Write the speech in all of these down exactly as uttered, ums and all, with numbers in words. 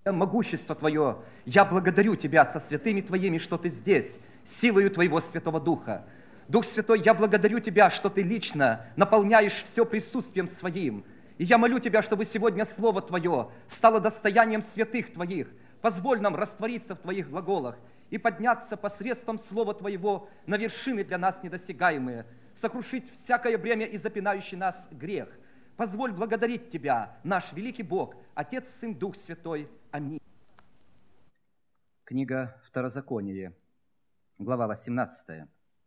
Могущество Твое, я благодарю Тебя со святыми Твоими, что Ты здесь, силою Твоего Святого Духа. Дух Святой, я благодарю Тебя, что Ты лично наполняешь все присутствием Своим. И я молю Тебя, чтобы сегодня Слово Твое стало достоянием святых Твоих. Позволь нам раствориться в Твоих глаголах и подняться посредством Слова Твоего на вершины для нас недосягаемые, сокрушить всякое бремя и запинающий нас грех. Позволь благодарить Тебя, наш великий Бог, Отец, Сын, Дух Святой. Аминь. Книга Второзаконие, глава восемнадцатая.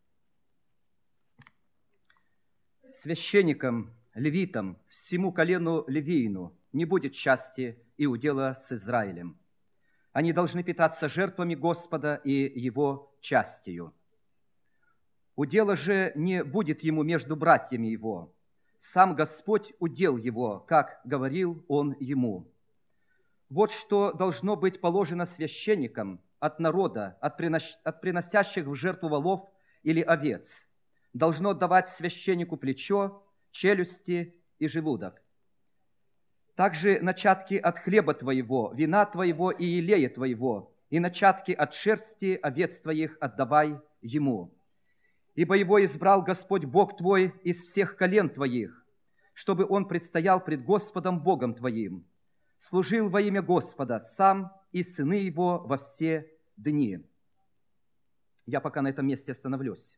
Священникам, левитам, всему колену левиину не будет части и удела с Израилем. Они должны питаться жертвами Господа и Его частью. Удела же не будет ему между братьями его. Сам Господь удел его, как говорил он ему. Вот что должно быть положено священникам от народа, от, принос... от приносящих в жертву волов или овец. Должно давать священнику плечо, челюсти и желудок. Также начатки от хлеба твоего, вина твоего и елея твоего, и начатки от шерсти овец твоих отдавай ему. Ибо его избрал Господь Бог твой из всех колен твоих, чтобы он предстоял пред Господом Богом твоим, служил во имя Господа сам и сыны его во все дни. Я пока на этом месте остановлюсь.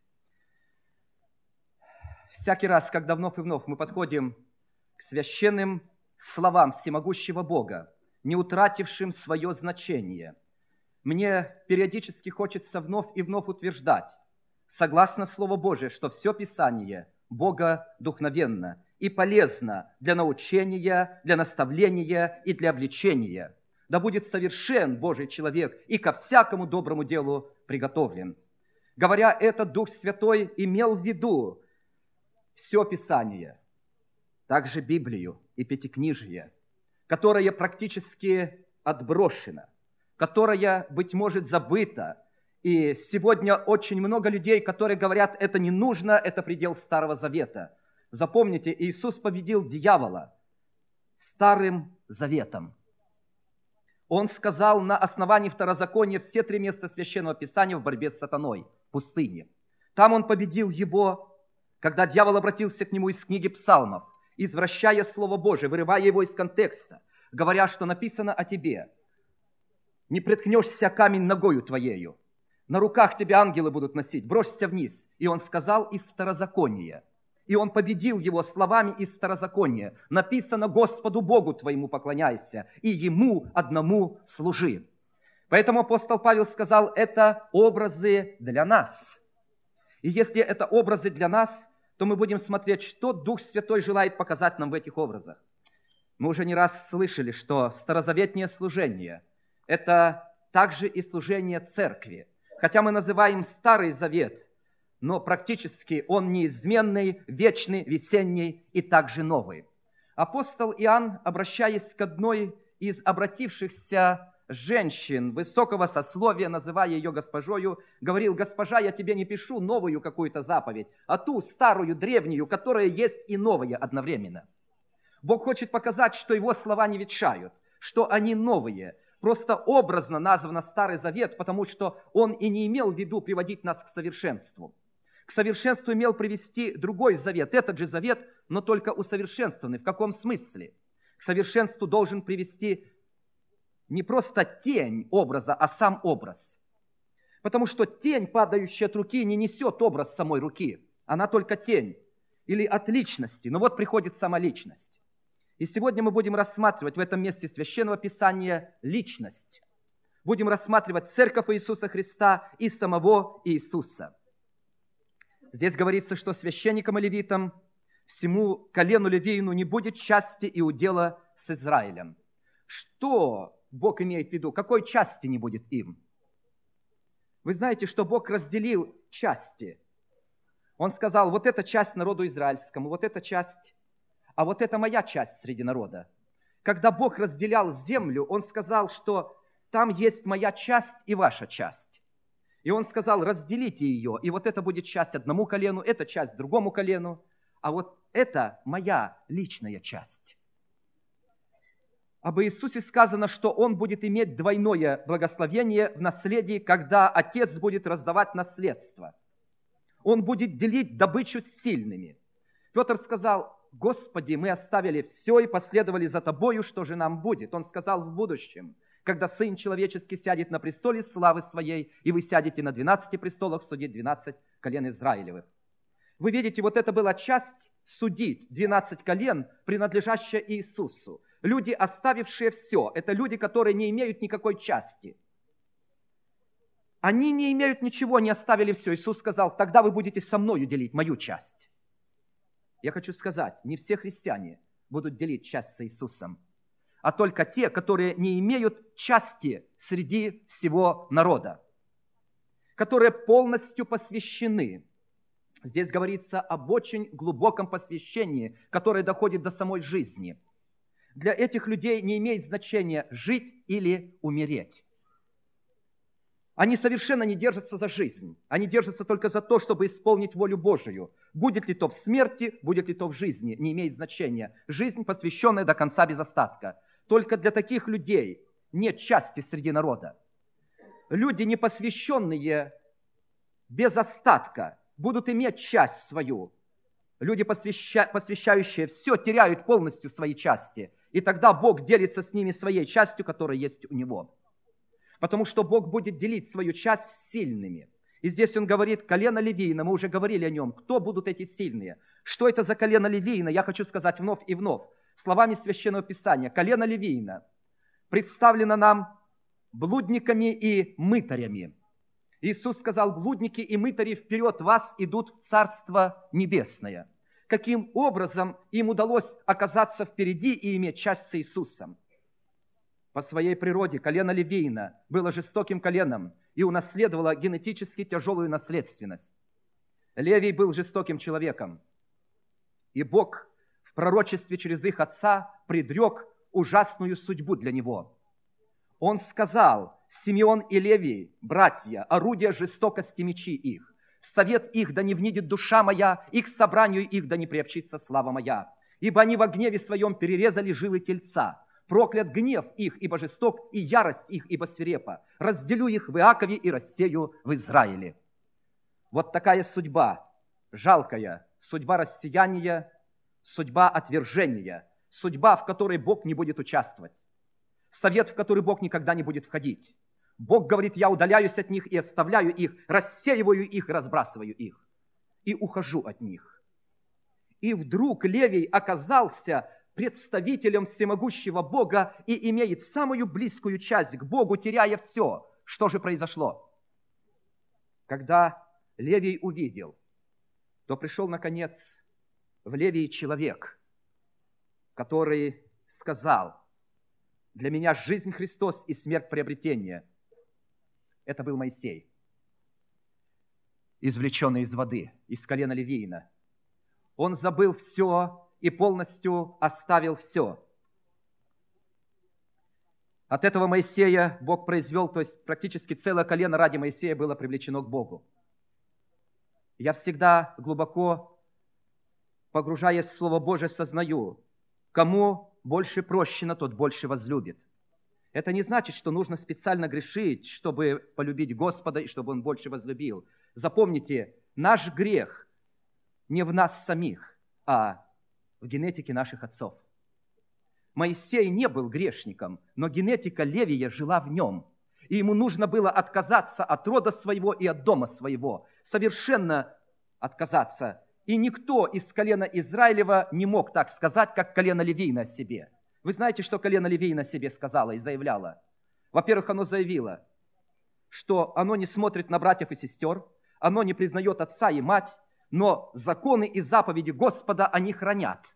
Всякий раз, когда вновь и вновь мы подходим к священным словам всемогущего Бога, не утратившим свое значение, мне периодически хочется вновь и вновь утверждать, согласно Слову Божие, что все Писание богодухновенно и полезно для научения, для наставления и для обличения. Да будет совершен Божий человек и ко всякому доброму делу приготовлен. Говоря это, Дух Святой имел в виду все Писание, также Библию и Пятикнижие, которое практически отброшено, которое, быть может, забыто. И сегодня очень много людей, которые говорят, это не нужно, это предел Старого Завета. Запомните, Иисус победил дьявола Старым Заветом. Он сказал на основании Второзакония все три места Священного Писания в борьбе с сатаной, в пустыне. Там он победил его, когда дьявол обратился к нему из книги Псалмов, извращая Слово Божие, вырывая его из контекста, говоря, что написано о тебе. Не преткнешься камень ногою твоею. На руках тебя ангелы будут носить, бросься вниз. И он сказал из Второзакония. И он победил его словами из Второзакония. Написано: Господу Богу твоему поклоняйся, и Ему одному служи. Поэтому апостол Павел сказал, это образы для нас. И если это образы для нас, то мы будем смотреть, что Дух Святой желает показать нам в этих образах. Мы уже не раз слышали, что старозаветнее служение – это также и служение церкви. Хотя мы называем Старый Завет, но практически он неизменный, вечный, весенний и также новый. Апостол Иоанн, обращаясь к одной из обратившихся женщин высокого сословия, называя ее госпожою, говорил: «Госпожа, я тебе не пишу новую какую-то заповедь, а ту старую, древнюю, которая есть и новая одновременно». Бог хочет показать, что его слова не ветшают, что они новые. Просто образно названо Старый Завет, потому что он и не имел в виду приводить нас к совершенству. К совершенству имел привести другой завет, этот же завет, но только усовершенствованный. В каком смысле? К совершенству должен привести не просто тень образа, а сам образ. Потому что тень, падающая от руки, не несет образ самой руки. Она только тень или от личности. Но вот приходит сама личность. И сегодня мы будем рассматривать в этом месте Священного Писания личность. Будем рассматривать церковь Иисуса Христа и самого Иисуса. Здесь говорится, что священникам и левитам, всему колену левиину не будет части и удела с Израилем. Что Бог имеет в виду? Какой части не будет им? Вы знаете, что Бог разделил части. Он сказал, вот эта часть народу израильскому, вот эта часть, а вот это моя часть среди народа. Когда Бог разделял землю, Он сказал, что там есть моя часть и ваша часть. И Он сказал, разделите ее, и вот это будет часть одному колену, эта часть другому колену, а вот это моя личная часть. Об Иисусе сказано, что Он будет иметь двойное благословение в наследии, когда Отец будет раздавать наследство. Он будет делить добычу с сильными. Петр сказал: «Господи, мы оставили все и последовали за Тобою, что же нам будет?» Он сказал: «В будущем, когда Сын Человеческий сядет на престоле славы Своей, и вы сядете на двенадцати престолах судить двенадцать колен Израилевых». Вы видите, вот это была часть судить двенадцать колен, принадлежащая Иисусу. Люди, оставившие все, это люди, которые не имеют никакой части. Они не имеют ничего, не оставили все. Иисус сказал: «Тогда вы будете со мною делить мою часть». Я хочу сказать, не все христиане будут делить часть с Иисусом, а только те, которые не имеют части среди всего народа, которые полностью посвящены. Здесь говорится об очень глубоком посвящении, которое доходит до самой жизни. Для этих людей не имеет значения жить или умереть. Они совершенно не держатся за жизнь. Они держатся только за то, чтобы исполнить волю Божию. Будет ли то в смерти, будет ли то в жизни, не имеет значения. Жизнь, посвященная до конца без остатка. Только для таких людей нет части среди народа. Люди, не посвященные без остатка, будут иметь часть свою. Люди, посвяща... посвящающие все, теряют полностью свои части. И тогда Бог делится с ними своей частью, которая есть у Него. Потому что Бог будет делить свою часть с сильными. И здесь Он говорит: колено Левиина, мы уже говорили о нем. Кто будут эти сильные? Что это за колено Левиина? Я хочу сказать вновь и вновь, словами Священного Писания. Колено Левиина представлено нам блудниками и мытарями. Иисус сказал: блудники и мытари вперед вас идут в Царство Небесное. Каким образом им удалось оказаться впереди и иметь часть с Иисусом? По своей природе колено Левиина было жестоким коленом и унаследовало генетически тяжелую наследственность. Левий был жестоким человеком, и Бог в пророчестве через их отца предрек ужасную судьбу для него. Он сказал: Симеон и Левий, братья, орудия жестокости мечи их. В совет их да не внидит душа моя, и к собранию их да не приобщится слава моя. Ибо они во гневе своем перерезали жилы тельца. Проклят гнев их, ибо жесток, и ярость их, ибо свирепа. Разделю их в Иакове и рассею в Израиле. Вот такая судьба, жалкая, судьба рассеяния, судьба отвержения, судьба, в которой Бог не будет участвовать. Совет, в который Бог никогда не будет входить. Бог говорит: я удаляюсь от них и оставляю их, рассеиваю их и разбрасываю их. И ухожу от них. И вдруг Левий оказался представителем всемогущего Бога и имеет самую близкую часть к Богу, теряя все. Что же произошло? Когда Левий увидел, то пришел, наконец, в Левии человек, который сказал: для меня жизнь Христос и смерть приобретение. Это был Моисей, извлеченный из воды, из колена Левиина. Он забыл все и полностью оставил все. От этого Моисея Бог произвел, то есть практически целое колено ради Моисея было привлечено к Богу. Я всегда глубоко, погружаясь в Слово Божие, сознаю, кому больше прощено, тот больше возлюбит. Это не значит, что нужно специально грешить, чтобы полюбить Господа и чтобы Он больше возлюбил. Запомните, наш грех не в нас самих, а в генетике наших отцов. Моисей не был грешником, но генетика Левия жила в нем. И ему нужно было отказаться от рода своего и от дома своего, совершенно отказаться. И никто из колена Израилева не мог так сказать, как колено Левиина о себе. Вы знаете, что колено Левиина о себе сказала и заявляло? Во-первых, оно заявило, что оно не смотрит на братьев и сестер, оно не признает отца и мать, но законы и заповеди Господа они хранят.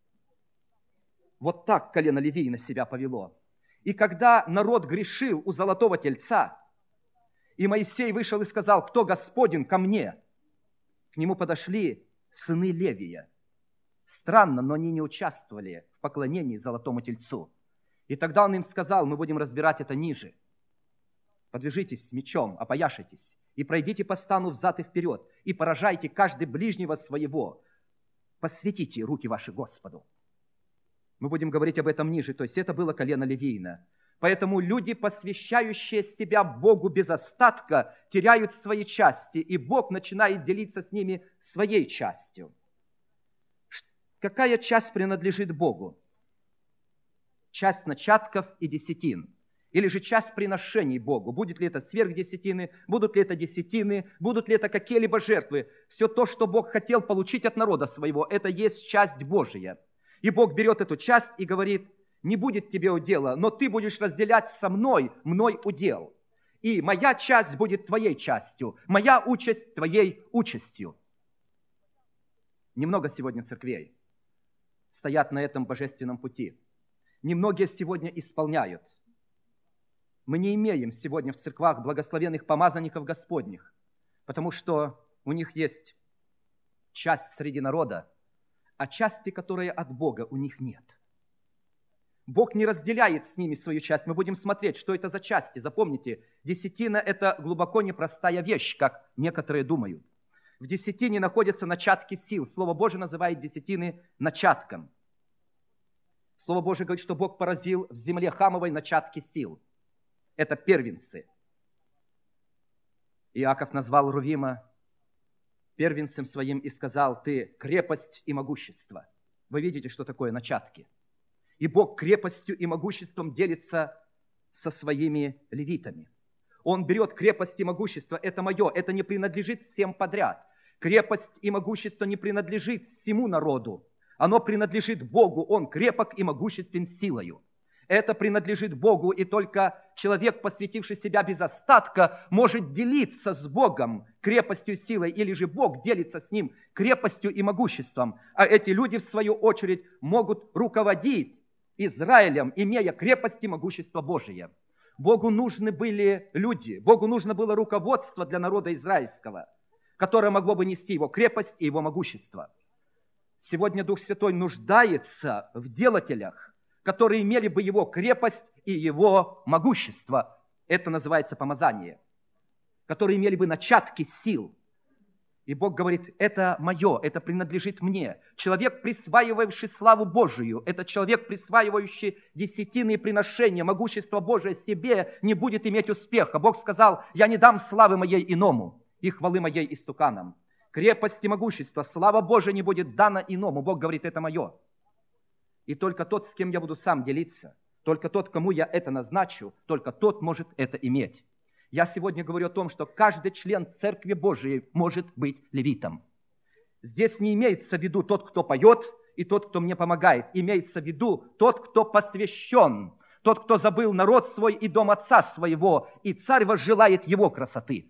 Вот так колено Левиина себя повело. И когда народ грешил у золотого тельца, и Моисей вышел и сказал: кто Господин ко мне? К нему подошли сыны Левия. Странно, но они не участвовали в поклонении золотому тельцу. И тогда он им сказал: мы будем разбирать это ниже. Подвяжитесь с мечом, опояшитесь, и пройдите по стану взад и вперед, и поражайте каждый ближнего своего. Посвятите руки ваши Господу. Мы будем говорить об этом ниже. То есть это было колено Левийное. Поэтому люди, посвящающие себя Богу без остатка, теряют свои части, и Бог начинает делиться с ними своей частью. Какая часть принадлежит Богу? Часть начатков и десятин. Или же часть приношений Богу. Будет ли это сверхдесятины, будут ли это десятины, будут ли это какие-либо жертвы. Все то, что Бог хотел получить от народа своего, это есть часть Божия. И Бог берет эту часть и говорит: не будет тебе удела, но ты будешь разделять со мной, мной удел. И моя часть будет твоей частью, моя участь твоей участью. Немного сегодня церквей стоят на этом божественном пути. Немногие сегодня исполняют. Мы не имеем сегодня в церквах благословенных помазанников Господних, потому что у них есть часть среди народа, а части, которые от Бога, у них нет. Бог не разделяет с ними свою часть. Мы будем смотреть, что это за части. Запомните, десятина – это глубоко непростая вещь, как некоторые думают. В десятине находятся начатки сил. Слово Божие называет десятины начатком. Слово Божие говорит, что Бог поразил в земле Хамовой начатки сил. Это первенцы. Иаков назвал Рувима первенцем своим и сказал: ты крепость и могущество. Вы видите, что такое начатки. И Бог крепостью и могуществом делится со своими левитами. Он берет крепость и могущество. Это мое, это не принадлежит всем подряд. Крепость и могущество не принадлежит всему народу. Оно принадлежит Богу. Он крепок и могуществен силою. Это принадлежит Богу, и только человек, посвятивший себя без остатка, может делиться с Богом крепостью и силой, или же Бог делится с ним крепостью и могуществом. А эти люди, в свою очередь, могут руководить Израилем, имея крепость и могущество Божие. Богу нужны были люди, Богу нужно было руководство для народа израильского, которое могло бы нести его крепость и его могущество. Сегодня Дух Святой нуждается в делателях, которые имели бы его крепость и его могущество. Это называется помазание. Которые имели бы начатки сил. И Бог говорит: это мое, это принадлежит мне. Человек, присваивающий славу Божию, это человек, присваивающий десятины и приношения, могущество Божие себе, не будет иметь успеха. Бог сказал: я не дам славы моей иному, и хвалы моей истуканам. Крепость и могущество, слава Божия не будет дана иному. Бог говорит: это мое. И только тот, с кем я буду сам делиться, только тот, кому я это назначу, только тот может это иметь. Я сегодня говорю о том, что каждый член Церкви Божией может быть левитом. Здесь не имеется в виду тот, кто поет, и тот, кто мне помогает. Имеется в виду тот, кто посвящен, тот, кто забыл народ свой и дом отца своего, и царь возжелает его красоты.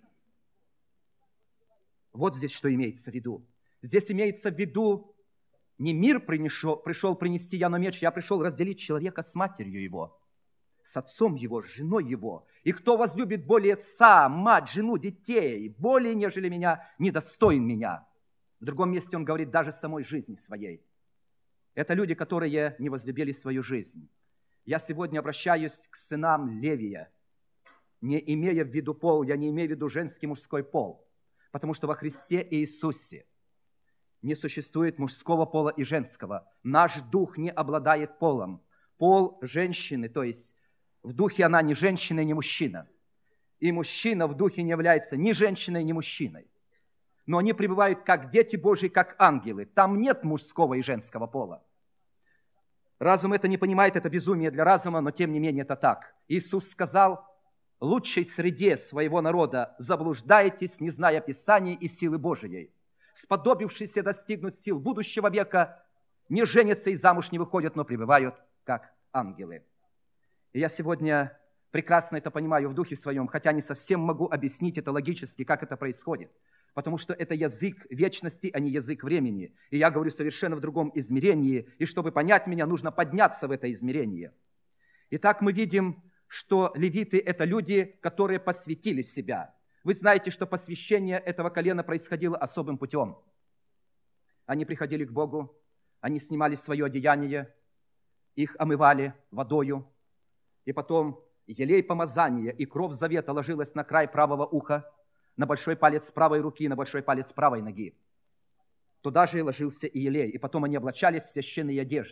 Вот здесь что имеется в виду. Здесь имеется в виду не мир пришел, пришел принести я на меч, я пришел разделить человека с матерью его, с отцом его, с женой его. И кто возлюбит более отца, мать, жену, детей, более, нежели меня, недостоин меня. В другом месте он говорит: даже самой жизни своей. Это люди, которые не возлюбили свою жизнь. Я сегодня обращаюсь к сынам Левия, не имея в виду пол, я не имею в виду женский, мужской пол. Потому что во Христе Иисусе не существует мужского пола и женского. Наш дух не обладает полом. Пол женщины, то есть в духе она ни женщина, ни мужчина. И мужчина в духе не является ни женщиной, ни мужчиной. Но они пребывают как дети Божьи, как ангелы. Там нет мужского и женского пола. Разум это не понимает, это безумие для разума, но тем не менее это так. Иисус сказал: лучшей среде своего народа заблуждаетесь, не зная Писаний и силы Божией. Сподобившиеся достигнуть сил будущего века, не женятся и замуж не выходят, но пребывают как ангелы. И я сегодня прекрасно это понимаю в духе своем, хотя не совсем могу объяснить это логически, как это происходит. Потому что это язык вечности, а не язык времени. И я говорю совершенно в другом измерении, и чтобы понять меня, нужно подняться в это измерение. Итак, мы видим, что левиты – это люди, которые посвятили себя. Вы знаете, что посвящение этого колена происходило особым путем. Они приходили к Богу, они снимали свое одеяние, их омывали водою, и потом елей помазания и кровь завета ложилась на край правого уха, на большой палец правой руки, на большой палец правой ноги. Туда же ложился и елей, и потом они облачались в священные одежды.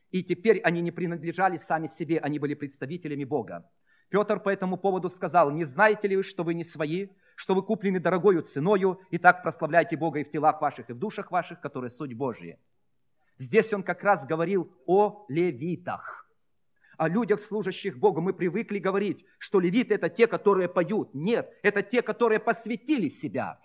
И теперь они не принадлежали сами себе, они были представителями Бога. Петр по этому поводу сказал: «Не знаете ли вы, что вы не свои, что вы куплены дорогою ценою, и так прославляйте Бога и в телах ваших, и в душах ваших, которые суть Божьи». Здесь он как раз говорил о левитах, о людях, служащих Богу. Мы привыкли говорить, что левиты – это те, которые поют. Нет, это те, которые посвятили себя.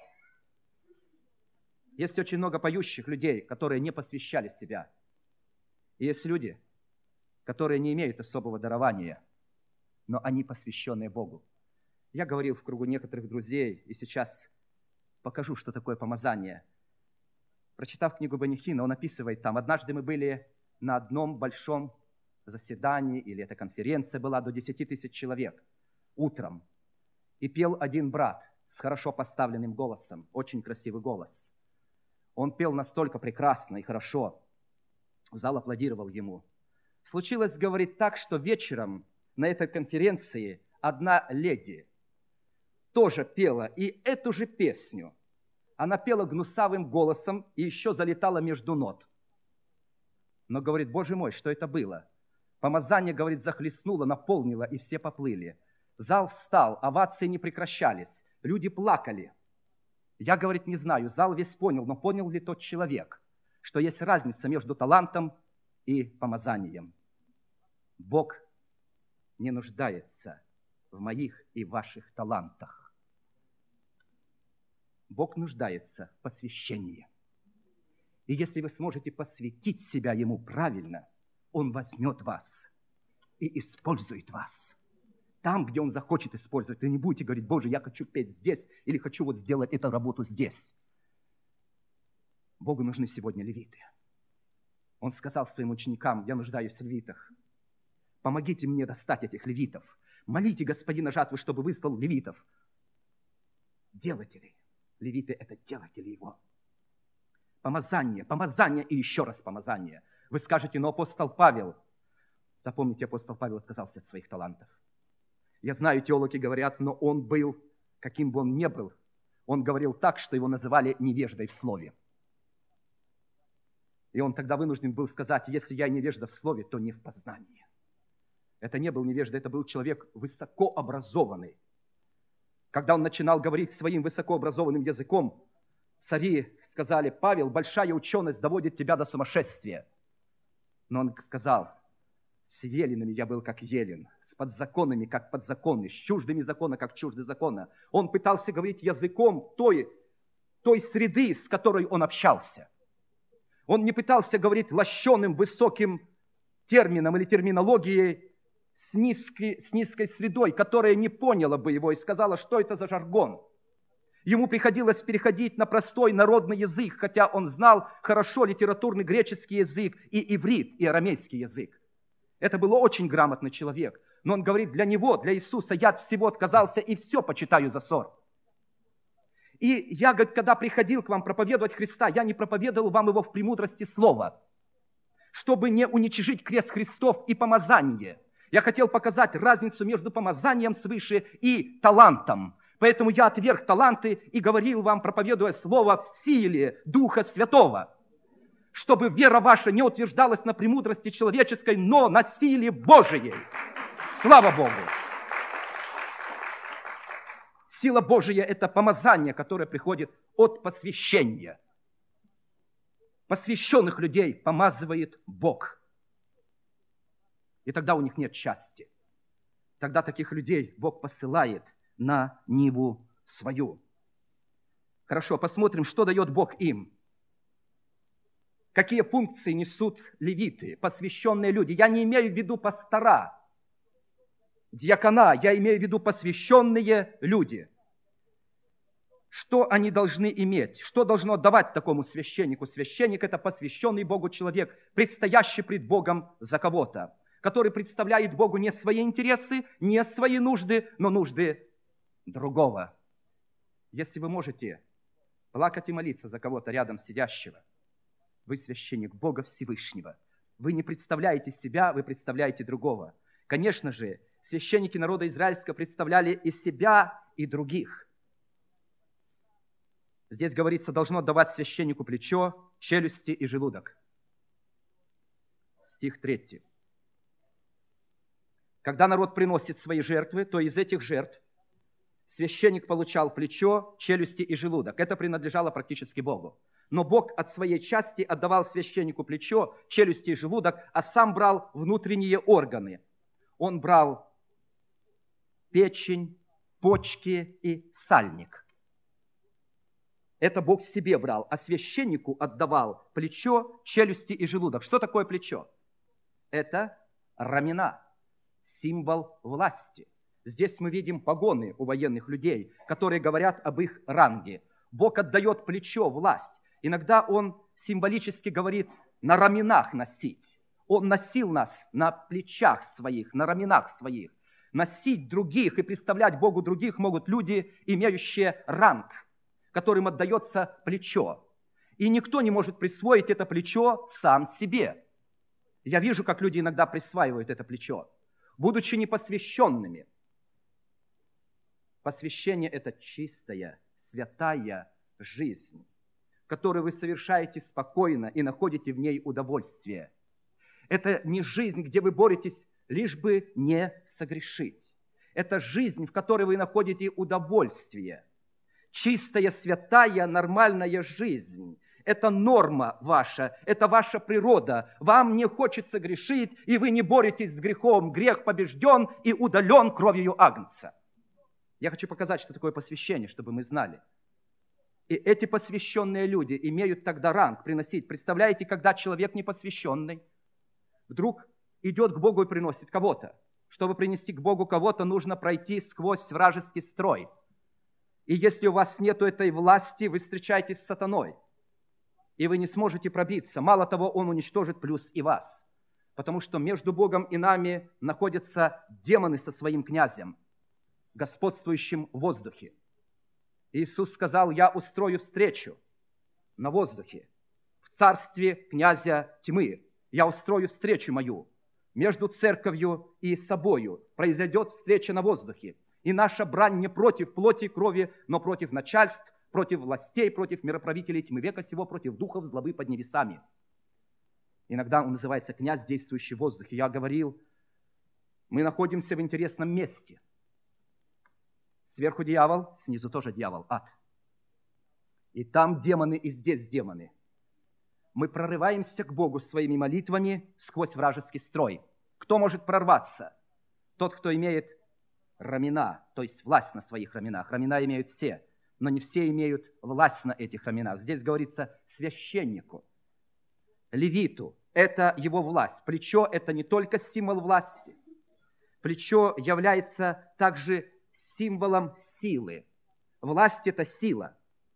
Есть очень много поющих людей, которые не посвящали себя. И есть люди, которые не имеют особого дарования, но они посвященные Богу. Я говорил в кругу некоторых друзей, и сейчас покажу, что такое помазание. Прочитав книгу Бенихина, он описывает там: однажды мы были на одном большом заседании, или эта конференция была, до десяти тысяч человек, утром. И пел один брат с хорошо поставленным голосом, очень красивый голос. Он пел настолько прекрасно и хорошо, зал аплодировал ему. Случилось, говорит, так, что вечером на этой конференции одна леди тоже пела и эту же песню. Она пела гнусавым голосом и еще залетала между нот. Но, говорит, Боже мой, что это было? Помазание, говорит, захлестнуло, наполнило, и все поплыли. Зал встал, овации не прекращались, люди плакали. Я, говорит, не знаю, зал весь понял, но понял ли тот человек, что есть разница между талантом и помазанием? Бог не нуждается в моих и ваших талантах. Бог нуждается в посвящении. И если вы сможете посвятить себя Ему правильно, Он возьмет вас и использует вас. Там, где Он захочет использовать. Вы не будете говорить: Боже, я хочу петь здесь, или хочу вот сделать эту работу здесь. Богу нужны сегодня левиты. Он сказал своим ученикам: я нуждаюсь в левитах. Помогите мне достать этих левитов. Молите Господина жатвы, чтобы выслал левитов. Делатели. Левиты – это делатели Его. Помазание, помазание и еще раз помазание. Вы скажете: но апостол Павел, запомните, апостол Павел отказался от своих талантов. Я знаю, теологи говорят, но он был, каким бы он ни был, он говорил так, что его называли невеждой в слове. И он тогда вынужден был сказать: если я невежда в слове, то не в познании. Это не был невежда, это был человек высокообразованный. Когда он начинал говорить своим высокообразованным языком, цари сказали: Павел, большая ученость доводит тебя до сумасшествия. Но он сказал: с еленами я был как елен, с подзаконными как подзаконный, с чуждыми закона как чужды закона. Он пытался говорить языком той, той среды, с которой он общался. Он не пытался говорить лощеным, высоким термином или терминологией с низкой, с низкой средой, которая не поняла бы его и сказала, что это за жаргон. Ему приходилось переходить на простой народный язык, хотя он знал хорошо литературный греческий язык и иврит, и арамейский язык. Это был очень грамотный человек. Но он говорит: для него, для Иисуса я от всего отказался и все почитаю за ссор. И я, говорит, когда приходил к вам проповедовать Христа, я не проповедовал вам его в премудрости слова, чтобы не уничижить крест Христов и помазание. Я хотел показать разницу между помазанием свыше и талантом. Поэтому я отверг таланты и говорил вам, проповедуя слово в силе Духа Святого, чтобы вера ваша не утверждалась на премудрости человеческой, но на силе Божией. Слава Богу! Сила Божия – это помазание, которое приходит от посвящения. Посвященных людей помазывает Бог. И тогда у них нет счастья. Тогда таких людей Бог посылает на ниву свою. Хорошо, посмотрим, что дает Бог им. Какие функции несут левиты, посвященные люди. Я не имею в виду пастора, диакона, я имею в виду посвященные люди. Что они должны иметь? Что должно давать такому священнику? Священник – это посвященный Богу человек, предстоящий пред Богом за кого-то, который представляет Богу не свои интересы, не свои нужды, но нужды другого. Если вы можете плакать и молиться за кого-то рядом сидящего, вы священник Бога Всевышнего. Вы не представляете себя, вы представляете другого. Конечно же, священники народа израильского представляли и себя, и других. Здесь говорится, должно давать священнику плечо, челюсти и желудок. стих третий. Когда народ приносит свои жертвы, то из этих жертв священник получал плечо, челюсти и желудок. Это принадлежало практически Богу. Но Бог от своей части отдавал священнику плечо, челюсти и желудок, а сам брал внутренние органы. Он брал печень, почки и сальник. Это Бог себе брал, а священнику отдавал плечо, челюсти и желудок. Что такое плечо? Это рамена, символ власти. Здесь мы видим погоны у военных людей, которые говорят об их ранге. Бог отдает плечо, власть. Иногда Он символически говорит на раменах носить. Он носил нас на плечах своих, на раменах своих. Носить других и представлять Богу других могут люди, имеющие ранг, которым отдается плечо. И никто не может присвоить это плечо сам себе. Я вижу, как люди иногда присваивают это плечо, будучи непосвященными. Посвящение – это чистая, святая жизнь, которую вы совершаете спокойно и находите в ней удовольствие. Это не жизнь, где вы боретесь, лишь бы не согрешить. Это жизнь, в которой вы находите удовольствие. Чистая, святая, нормальная жизнь. Это норма ваша, это ваша природа. Вам не хочется грешить, и вы не боретесь с грехом. Грех побежден и удален кровью Агнца. Я хочу показать, что такое посвящение, чтобы мы знали. И эти посвященные люди имеют тогда ранг приносить. Представляете, когда человек непосвященный вдруг идет к Богу и приносит кого-то. Чтобы принести к Богу кого-то, нужно пройти сквозь вражеский строй. И если у вас нет этой власти, вы встречаетесь с сатаной. И вы не сможете пробиться. Мало того, он уничтожит плюс и вас. Потому что между Богом и нами находятся демоны со своим князем, господствующим в воздухе. Иисус сказал: я устрою встречу на воздухе, в царстве князя тьмы. Я устрою встречу мою между церковью и собою. Произойдет встреча на воздухе. И наша брань не против плоти и крови, но против начальств, против властей, против мироправителей тьмы века сего, против духов злобы под небесами. Иногда он называется князь, действующий в воздухе. Я говорил, мы находимся в интересном месте. Сверху дьявол, снизу тоже дьявол, ад. И там демоны, и здесь демоны. Мы прорываемся к Богу своими молитвами сквозь вражеский строй. Кто может прорваться? Тот, кто имеет рамена, то есть власть на своих раменах. Рамена имеют все, но не все имеют власть на этих раменах. Здесь говорится священнику, левиту. Это его власть. Плечо – это не только символ власти. Плечо является также символом силы. Власть – это сила.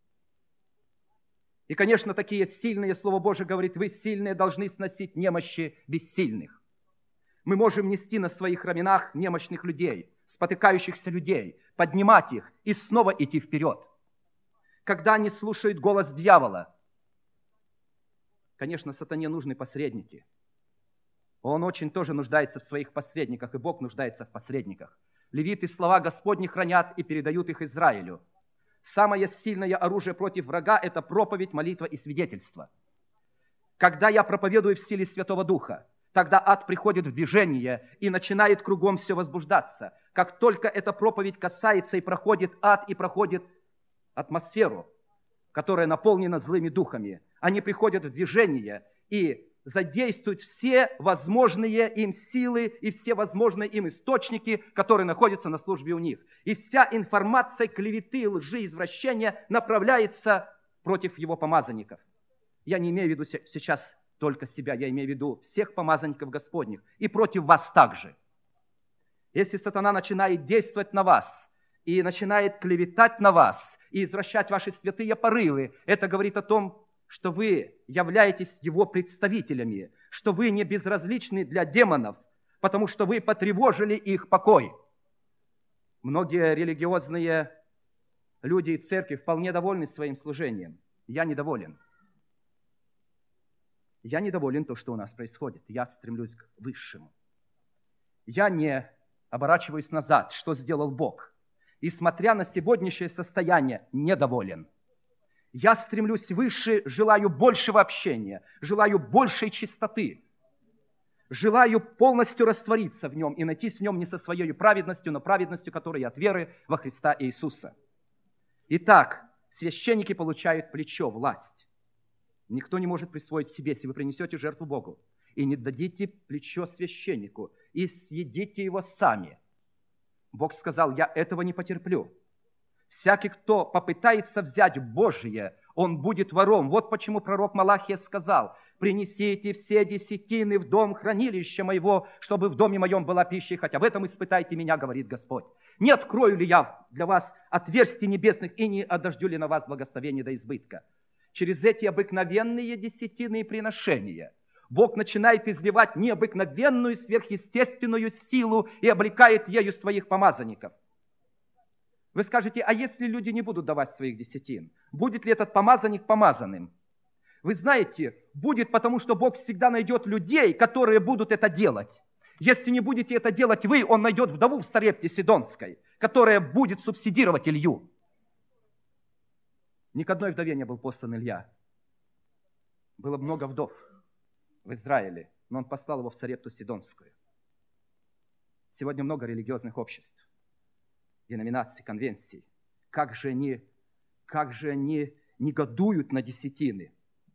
И, конечно, такие сильные, Слово Божие говорит, вы сильные должны сносить немощи бессильных. Мы можем нести на своих раменах немощных людей, спотыкающихся людей, поднимать их и снова идти вперед. Когда они слушают голос дьявола, конечно, сатане нужны посредники. Он очень тоже нуждается в своих посредниках, и Бог нуждается в посредниках. Левиты слова Господни хранят и передают их Израилю. Самое сильное оружие против врага – это проповедь, молитва и свидетельство. Когда я проповедую в силе Святого Духа, тогда ад приходит в движение и начинает кругом все возбуждаться. Как только эта проповедь касается и проходит ад, и проходит атмосферу, которая наполнена злыми духами, они приходят в движение и задействуют все возможные им силы и все возможные им источники, которые находятся на службе у них. И вся информация клеветы, лжи, извращения направляется против его помазанников. Я не имею в виду сейчас только себя, я имею в виду всех помазанников Господних и против вас также. Если сатана начинает действовать на вас и начинает клеветать на вас и извращать ваши святые порывы, это говорит о том, что вы являетесь его представителями, что вы не безразличны для демонов, потому что вы потревожили их покой. Многие религиозные люди и церкви вполне довольны своим служением. Я недоволен. Я недоволен то, что у нас происходит. Я стремлюсь к высшему. Я не оборачиваюсь назад, что сделал Бог. И смотря на сегодняшнее состояние, недоволен. Я стремлюсь выше, желаю большего общения, желаю большей чистоты. желаю полностью раствориться в нем и найтись в нем не со своей праведностью, но праведностью, которая от веры во Христа Иисуса. Итак, священники получают плечо, власть. Никто не может присвоить себе, если вы принесете жертву Богу и не дадите плечо священнику, и съедите его сами. Бог сказал, я этого не потерплю. Всякий, кто попытается взять Божие, он будет вором. Вот почему пророк Малахия сказал, принесите все десятины в дом хранилища моего, чтобы в доме моем была пища, хотя в этом испытайте меня, говорит Господь. Не открою ли я для вас отверстий небесных и не одождю ли на вас благословение до избытка? Через эти обыкновенные десятинные приношения Бог начинает изливать необыкновенную сверхъестественную силу и облекает ею своих помазанников. Вы скажете, а если люди не будут давать своих десятин? Будет ли этот помазанник помазанным? Вы знаете, будет, потому что Бог всегда найдет людей, которые будут это делать. Если не будете это делать вы, Он найдет вдову в Сарепте Сидонской, которая будет субсидировать Илью. Ни к одной вдове не был послан Илья. Было много вдов в Израиле, но Он послал его в Сарепту Сидонскую. Сегодня много религиозных обществ, деноминаций, конвенций. Как же они, как же они негодуют на десятины.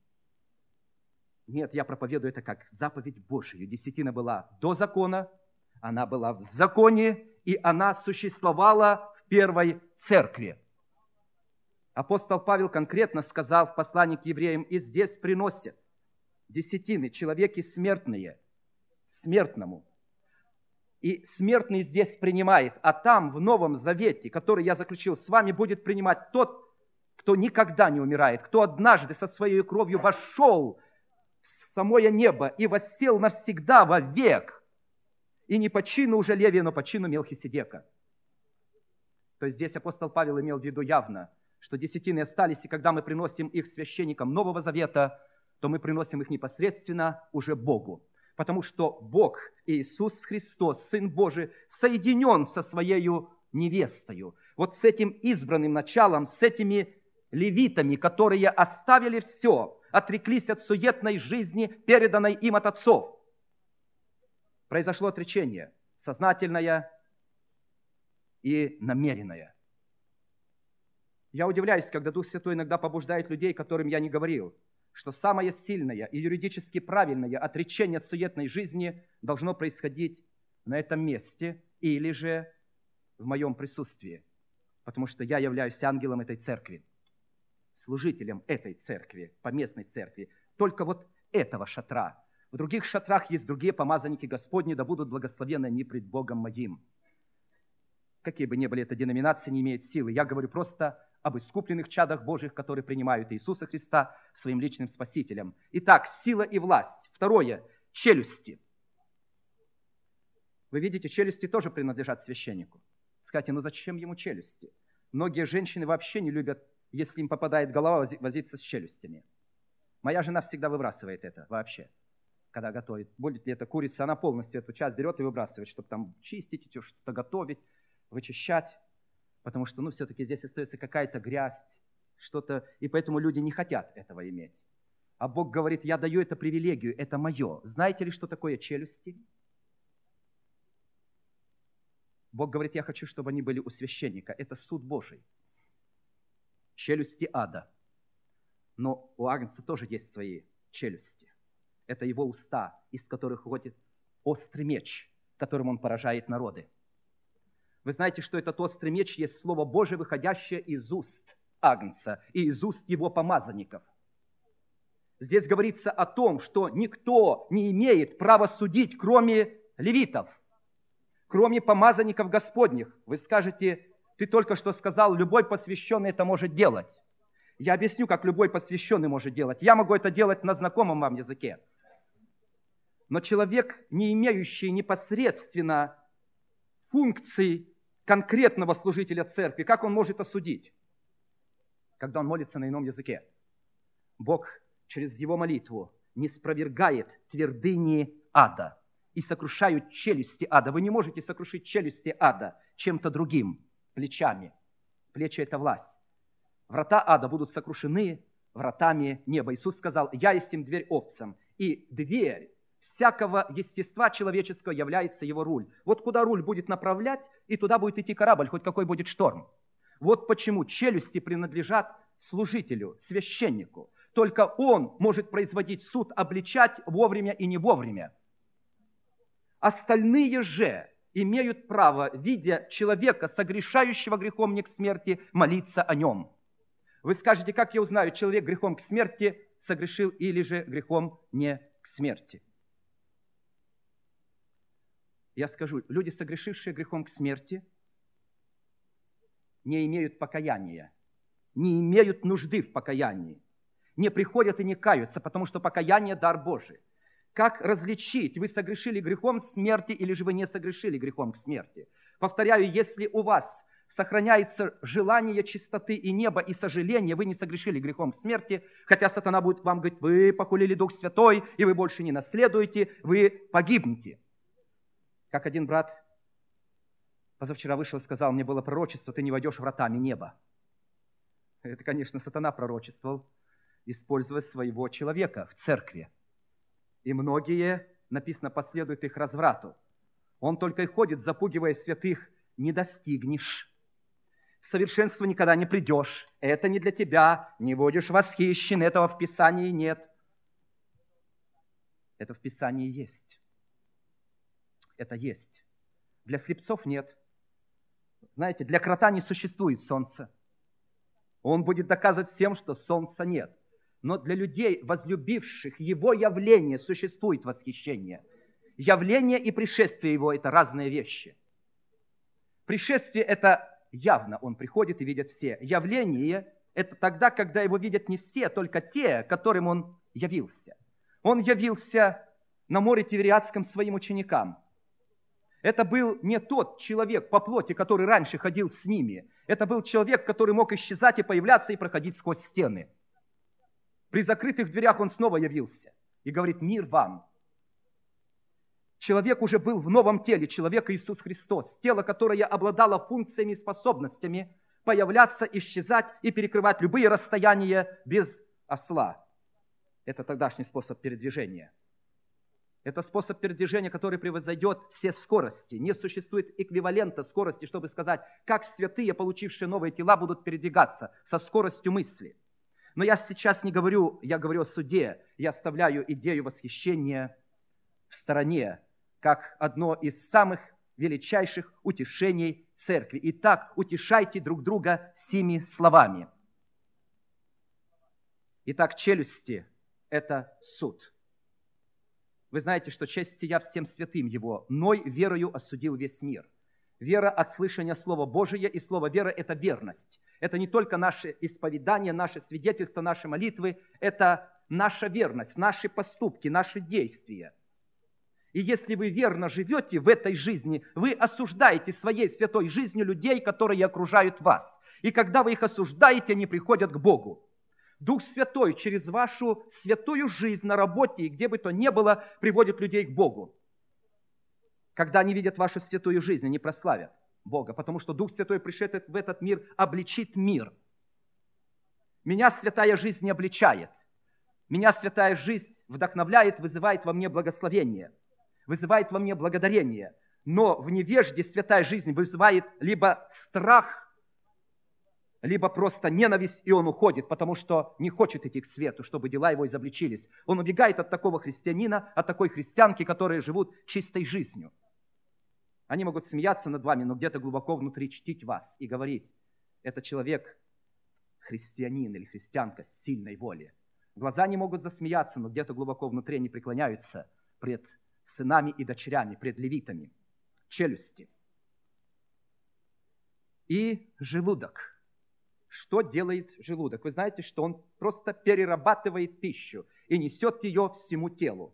Нет, я проповедую это как заповедь Божию. Десятина была до закона, она была в законе, и она существовала в первой церкви. Апостол Павел конкретно сказал в послании к евреям, и здесь приносят десятины человеки смертные, смертному. И смертный здесь принимает, а там, в Новом Завете, который я заключил с вами, будет принимать тот, кто никогда не умирает, кто однажды со своей кровью вошел в самое небо и воссел навсегда вовек. И не по чину уже Левия, но по чину Мелхиседека. То есть здесь апостол Павел имел в виду явно, что десятины остались, и когда мы приносим их священникам Нового Завета, то мы приносим их непосредственно уже Богу. Потому что Бог, Иисус Христос, Сын Божий, соединен со своей невестою. Вот с этим избранным началом, с этими левитами, которые оставили все, отреклись от суетной жизни, переданной им от отцов. Произошло отречение, сознательное и намеренное. Я удивляюсь, когда Дух Святой иногда побуждает людей, которым я не говорил, что самое сильное и юридически правильное отречение от суетной жизни должно происходить на этом месте или же в моем присутствии, потому что я являюсь ангелом этой церкви, служителем этой церкви, поместной церкви, только вот этого шатра. В других шатрах есть другие помазанники Господни, да будут благословенны они пред Богом моим. Какие бы ни были это деноминации, не имеют силы. Я говорю просто об искупленных чадах Божьих, которые принимают Иисуса Христа своим личным Спасителем. Итак, сила и власть. Второе, челюсти. Вы видите, челюсти тоже принадлежат священнику. Скажите, ну зачем ему челюсти? Многие женщины вообще не любят, если им попадает голова, возиться с челюстями. Моя жена всегда выбрасывает это вообще, когда готовит. Будет ли это курица, она полностью эту часть берет и выбрасывает, чтобы там чистить, что-то готовить, вычищать. Потому что, ну, все-таки здесь остается какая-то грязь, что-то, и поэтому люди не хотят этого иметь. А Бог говорит, я даю это привилегию, это мое. Знаете ли, что такое челюсти? Бог говорит, я хочу, чтобы они были у священника. Это суд Божий. Челюсти ада. Но у Агнца тоже есть свои челюсти. Это его уста, из которых уходит острый меч, которым он поражает народы. Вы знаете, что этот острый меч есть Слово Божие, выходящее из уст Агнца и из уст его помазанников. Здесь говорится о том, что никто не имеет права судить, кроме левитов, кроме помазанников Господних. Вы скажете, ты только что сказал, любой посвященный это может делать. Я объясню, как любой посвященный может делать. Я могу это делать на знакомом вам языке. Но человек, не имеющий непосредственно функций конкретного служителя церкви, как он может осудить, когда он молится на ином языке? Бог через его молитву не спровергает твердыни ада и сокрушают челюсти ада. Вы не можете сокрушить челюсти ада чем-то другим, плечами. Плечи – это власть. Врата ада будут сокрушены вратами неба. Иисус сказал, я есть им дверь овцам. И дверь всякого естества человеческого является его руль. Вот куда руль будет направлять, и туда будет идти корабль, хоть какой будет шторм. Вот почему челюсти принадлежат служителю, священнику. Только он может производить суд, обличать вовремя и не вовремя. Остальные же имеют право, видя человека, согрешающего грехом не к смерти, молиться о нем. Вы скажете, как я узнаю, человек грехом к смерти согрешил или же грехом не к смерти? Я скажу, люди, согрешившие грехом к смерти, не имеют покаяния, не имеют нужды в покаянии, не приходят и не каются, потому что покаяние – дар Божий. Как различить, вы согрешили грехом смерти или же вы не согрешили грехом к смерти? Повторяю, если у вас сохраняется желание чистоты и неба и сожаление, вы не согрешили грехом к смерти, хотя сатана будет вам говорить, вы похулили Дух Святой, и вы больше не наследуете, вы погибнете. Как один брат позавчера вышел и сказал, мне было пророчество, ты не войдешь вратами неба. Это, конечно, сатана пророчествовал, используя своего человека в церкви. И многие, написано, последуют их разврату. Он только и ходит, запугивая святых, не достигнешь. В совершенство никогда не придешь. Это не для тебя, не будешь восхищен, этого в Писании нет. Это в Писании есть. Это есть. Для слепцов нет. Знаете, для крота не существует солнца. Он будет доказывать всем, что солнца нет. Но для людей, возлюбивших его явление, существует восхищение. Явление и пришествие его – это разные вещи. Пришествие – это явно, он приходит и видят все. Явление – это тогда, когда его видят не все, только те, которым он явился. Он явился на море Тивериадском своим ученикам. Это был не тот человек по плоти, который раньше ходил с ними. Это был человек, который мог исчезать и появляться и проходить сквозь стены. При закрытых дверях он снова явился и говорит, мир вам. Человек уже был в новом теле, человек Иисус Христос, тело, которое обладало функциями и способностями появляться, исчезать и перекрывать любые расстояния без осла. Это тогдашний способ передвижения. Это способ передвижения, который превзойдет все скорости. Не существует эквивалента скорости, чтобы сказать, как святые, получившие новые тела, будут передвигаться со скоростью мысли. Но я сейчас не говорю, я говорю о суде. Я оставляю идею восхищения в стороне, как одно из самых величайших утешений церкви. Итак, утешайте друг друга сими словами. Итак, челюсти – это суд. Вы знаете, что честь сия всем святым его, ной верою осудил весь мир. Вера от слышания Слова Божия, и Слово вера – это верность. Это не только наше исповедание, наше свидетельство, наши молитвы, это наша верность, наши поступки, наши действия. И если вы верно живете в этой жизни, вы осуждаете своей святой жизнью людей, которые окружают вас. И когда вы их осуждаете, они приходят к Богу. Дух Святой через вашу святую жизнь на работе и где бы то ни было приводит людей к Богу. Когда они видят вашу святую жизнь, они прославят Бога, потому что Дух Святой, пришедший в этот мир, обличит мир. Меня святая жизнь не обличает. Меня святая жизнь вдохновляет, вызывает во мне благословение, вызывает во мне благодарение. Но в невежде святая жизнь вызывает либо страх, либо просто ненависть, и он уходит, потому что не хочет идти к свету, чтобы дела его изобличились. Он убегает от такого христианина, от такой христианки, которые живут чистой жизнью. Они могут смеяться над вами, но где-то глубоко внутри чтить вас и говорить, это человек христианин или христианка с сильной волей. Глаза не могут засмеяться, но где-то глубоко внутри они преклоняются пред сынами и дочерями, пред левитами. Челюсти. И желудок. Что делает желудок? Вы знаете, что он просто перерабатывает пищу и несет ее всему телу.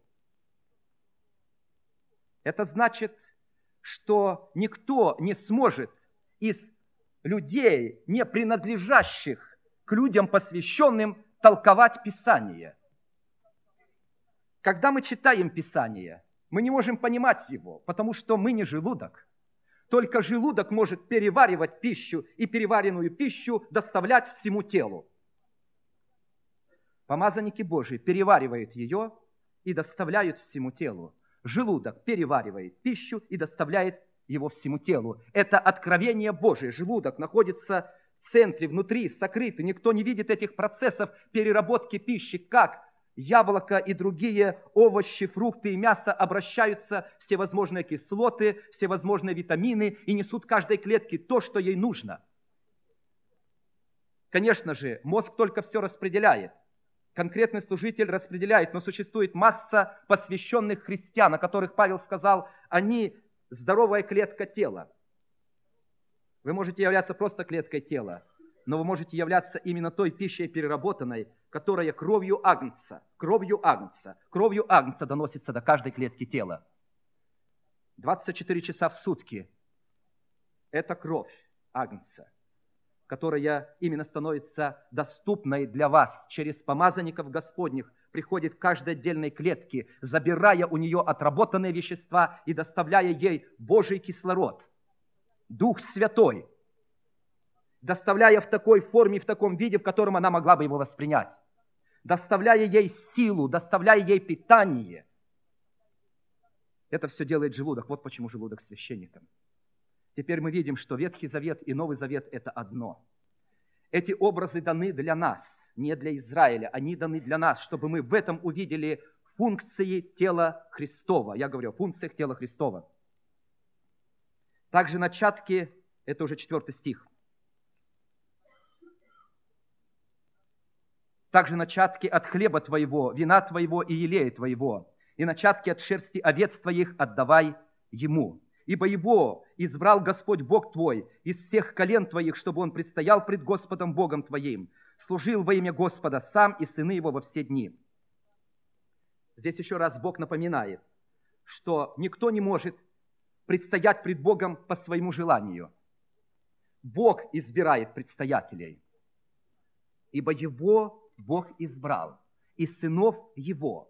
Это значит, что никто не сможет из людей, не принадлежащих к людям посвященным, толковать Писание. Когда мы читаем Писание, мы не можем понимать его, потому что мы не желудок. Только желудок может переваривать пищу и переваренную пищу доставлять всему телу. Помазанники Божии переваривают ее и доставляют всему телу. Желудок переваривает пищу и доставляет его всему телу. Это откровение Божие. Желудок находится в центре, внутри, сокрытый. Никто не видит этих процессов переработки пищи, как яблоко и другие овощи, фрукты и мясо обращаются в всевозможные кислоты, всевозможные витамины и несут каждой клетке то, что ей нужно. Конечно же, мозг только все распределяет. Конкретный служитель распределяет, но существует масса посвященных христиан, о которых Павел сказал, они здоровая клетка тела. Вы можете являться просто клеткой тела, но вы можете являться именно той пищей переработанной, которая кровью агнца, кровью агнца, кровью агнца доносится до каждой клетки тела. двадцать четыре часа в сутки – это кровь агнца, которая именно становится доступной для вас через помазанников Господних, приходит к каждой отдельной клетке, забирая у нее отработанные вещества и доставляя ей Божий кислород, Дух Святой, доставляя в такой форме, в таком виде, в котором она могла бы его воспринять, доставляя ей силу, доставляя ей питание. Это все делает желудок. Вот почему желудок священником. Теперь мы видим, что Ветхий Завет и Новый Завет – это одно. Эти образы даны для нас, не для Израиля. Они даны для нас, чтобы мы в этом увидели функции тела Христова. Я говорю о функциях тела Христова. Также начатки, это уже четвертый стих. Также начатки от хлеба твоего, вина твоего и елея твоего, и начатки от шерсти овец твоих отдавай ему. Ибо его избрал Господь Бог твой из всех колен твоих, чтобы он предстоял пред Господом Богом твоим, служил во имя Господа сам и сыны его во все дни. Здесь еще раз Бог напоминает, что никто не может предстоять пред Богом по своему желанию. Бог избирает предстоятелей, ибо его Бог избрал, и сынов его.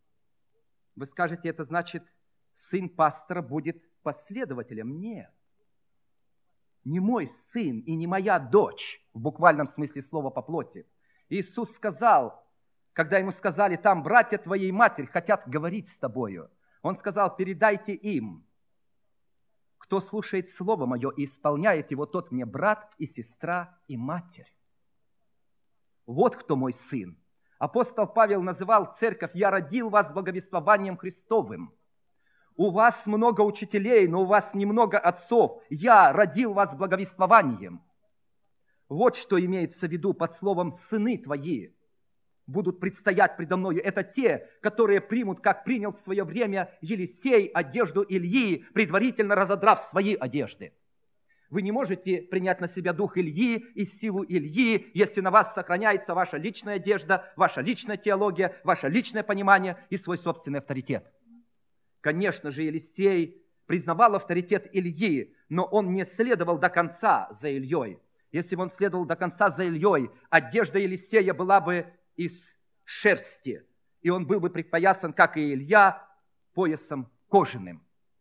Вы скажете, это значит, сын пастора будет последователем? Нет. Не мой сын и не моя дочь, в буквальном смысле слова по плоти. Иисус сказал, когда ему сказали, там братья твои и матерь хотят говорить с тобою, он сказал, передайте им, кто слушает слово мое и исполняет его, тот мне брат и сестра и матерь. Вот кто мой сын. Апостол Павел называл церковь, я родил вас благовествованием Христовым. У вас много учителей, но у вас немного отцов. Я родил вас благовествованием. Вот что имеется в виду под словом «сыны твои» будут предстоять предо мною. Это те, которые примут, как принял в свое время Елисей одежду Ильи, предварительно разодрав свои одежды. Вы не можете принять на себя дух Ильи и силу Ильи, если на вас сохраняется ваша личная одежда, ваша личная теология, ваше личное понимание и свой собственный авторитет. Конечно же, Елисей признавал авторитет Ильи, но он не следовал до конца за Ильей. Если бы он следовал до конца за Ильей, одежда Елисея была бы из шерсти, и он был бы припоясан, как и Илья, поясом кожаным.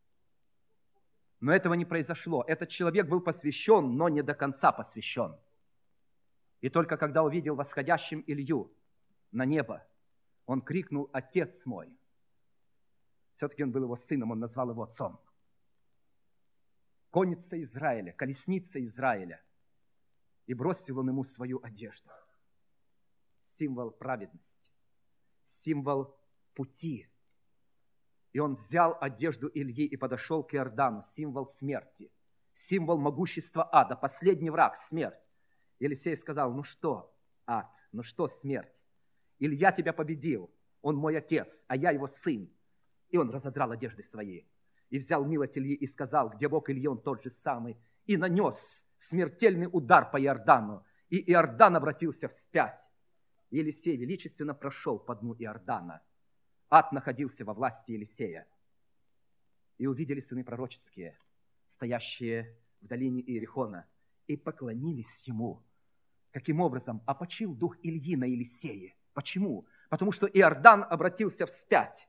Но этого не произошло. Этот человек был посвящен, но не до конца посвящен. И только когда увидел восходящим Илью на небо, он крикнул: «Отец мой!» Все-таки он был его сыном, он назвал его отцом. Конница Израиля, колесница Израиля. И бросил он ему свою одежду. Символ праведности, символ пути. И он взял одежду Ильи и подошел к Иордану, символ смерти, символ могущества ада, последний враг, смерть. Елисей сказал: ну что, ад, ну что, смерть? Илья тебя победил, он мой отец, а я его сын. И он разодрал одежды свои, и взял милость Ильи и сказал: где Бог Ильи, он тот же самый, и нанес смертельный удар по Иордану, и Иордан обратился вспять. Елисей величественно прошел по дну Иордана. Ад находился во власти Елисея. И увидели сыны пророческие, стоящие в долине Иерихона, и поклонились ему. Каким образом? А почил дух Ильи на Елисее. Почему? Потому что Иордан обратился вспять.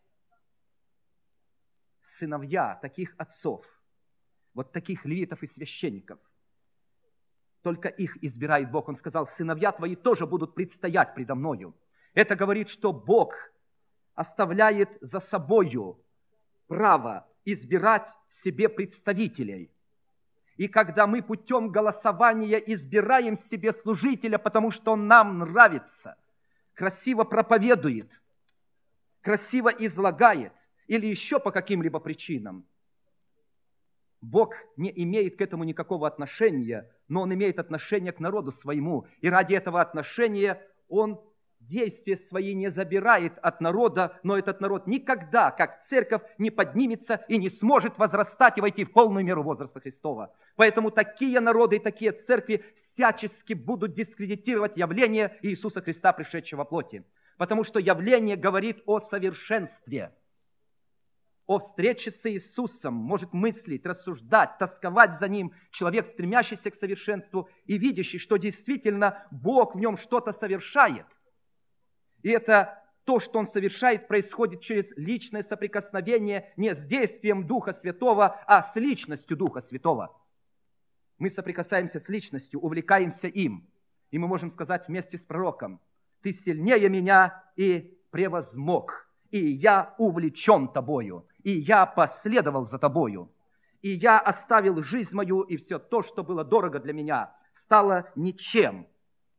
Сыновья таких отцов, вот таких левитов и священников, только их избирает Бог. Он сказал: сыновья твои тоже будут предстоять предо мною. Это говорит, что Бог оставляет за собою право избирать себе представителей. И когда мы путем голосования избираем себе служителя, потому что он нам нравится, красиво проповедует, красиво излагает, или еще по каким-либо причинам, Бог не имеет к этому никакого отношения, но Он имеет отношение к народу своему. И ради этого отношения Он действия свои не забирает от народа, но этот народ никогда, как церковь, не поднимется и не сможет возрастать и войти в полную меру возраста Христова. Поэтому такие народы и такие церкви всячески будут дискредитировать явление Иисуса Христа, пришедшего во плоти. Потому что явление говорит о совершенстве, о встрече с Иисусом, может мыслить, рассуждать, тосковать за Ним человек, стремящийся к совершенству и видящий, что действительно Бог в нем что-то совершает. И это то, что Он совершает, происходит через личное соприкосновение не с действием Духа Святого, а с личностью Духа Святого. Мы соприкасаемся с личностью, увлекаемся им. И мы можем сказать вместе с пророком: «Ты сильнее меня и превозмог, и я увлечен тобою, и я последовал за тобою, и я оставил жизнь мою, и все то, что было дорого для меня, стало ничем».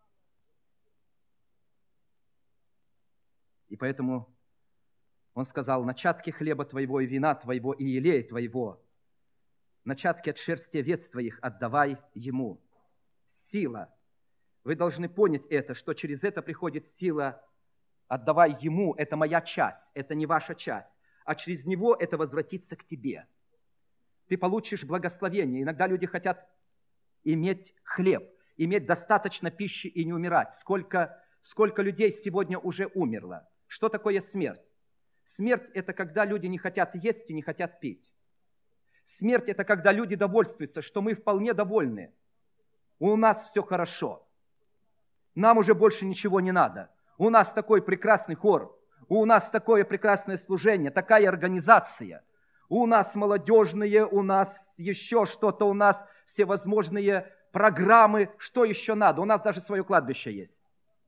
И поэтому Он сказал: «Начатки хлеба твоего и вина твоего и елея твоего, начатки от шерсти овец твоих отдавай ему». Сила. Вы должны понять это, что через это приходит сила. Отдавай ему, это моя часть, это не ваша часть, а через него это возвратится к тебе. Ты получишь благословение. Иногда люди хотят иметь хлеб, иметь достаточно пищи и не умирать. Сколько, сколько людей сегодня уже умерло? Что такое смерть? Смерть – это когда люди не хотят есть и не хотят пить. Смерть – это когда люди довольствуются, что мы вполне довольны. У нас все хорошо. Нам уже больше ничего не надо. У нас такой прекрасный хор. У нас такое прекрасное служение, такая организация. У нас молодежные, у нас еще что-то, у нас всевозможные программы. Что еще надо? У нас даже свое кладбище есть.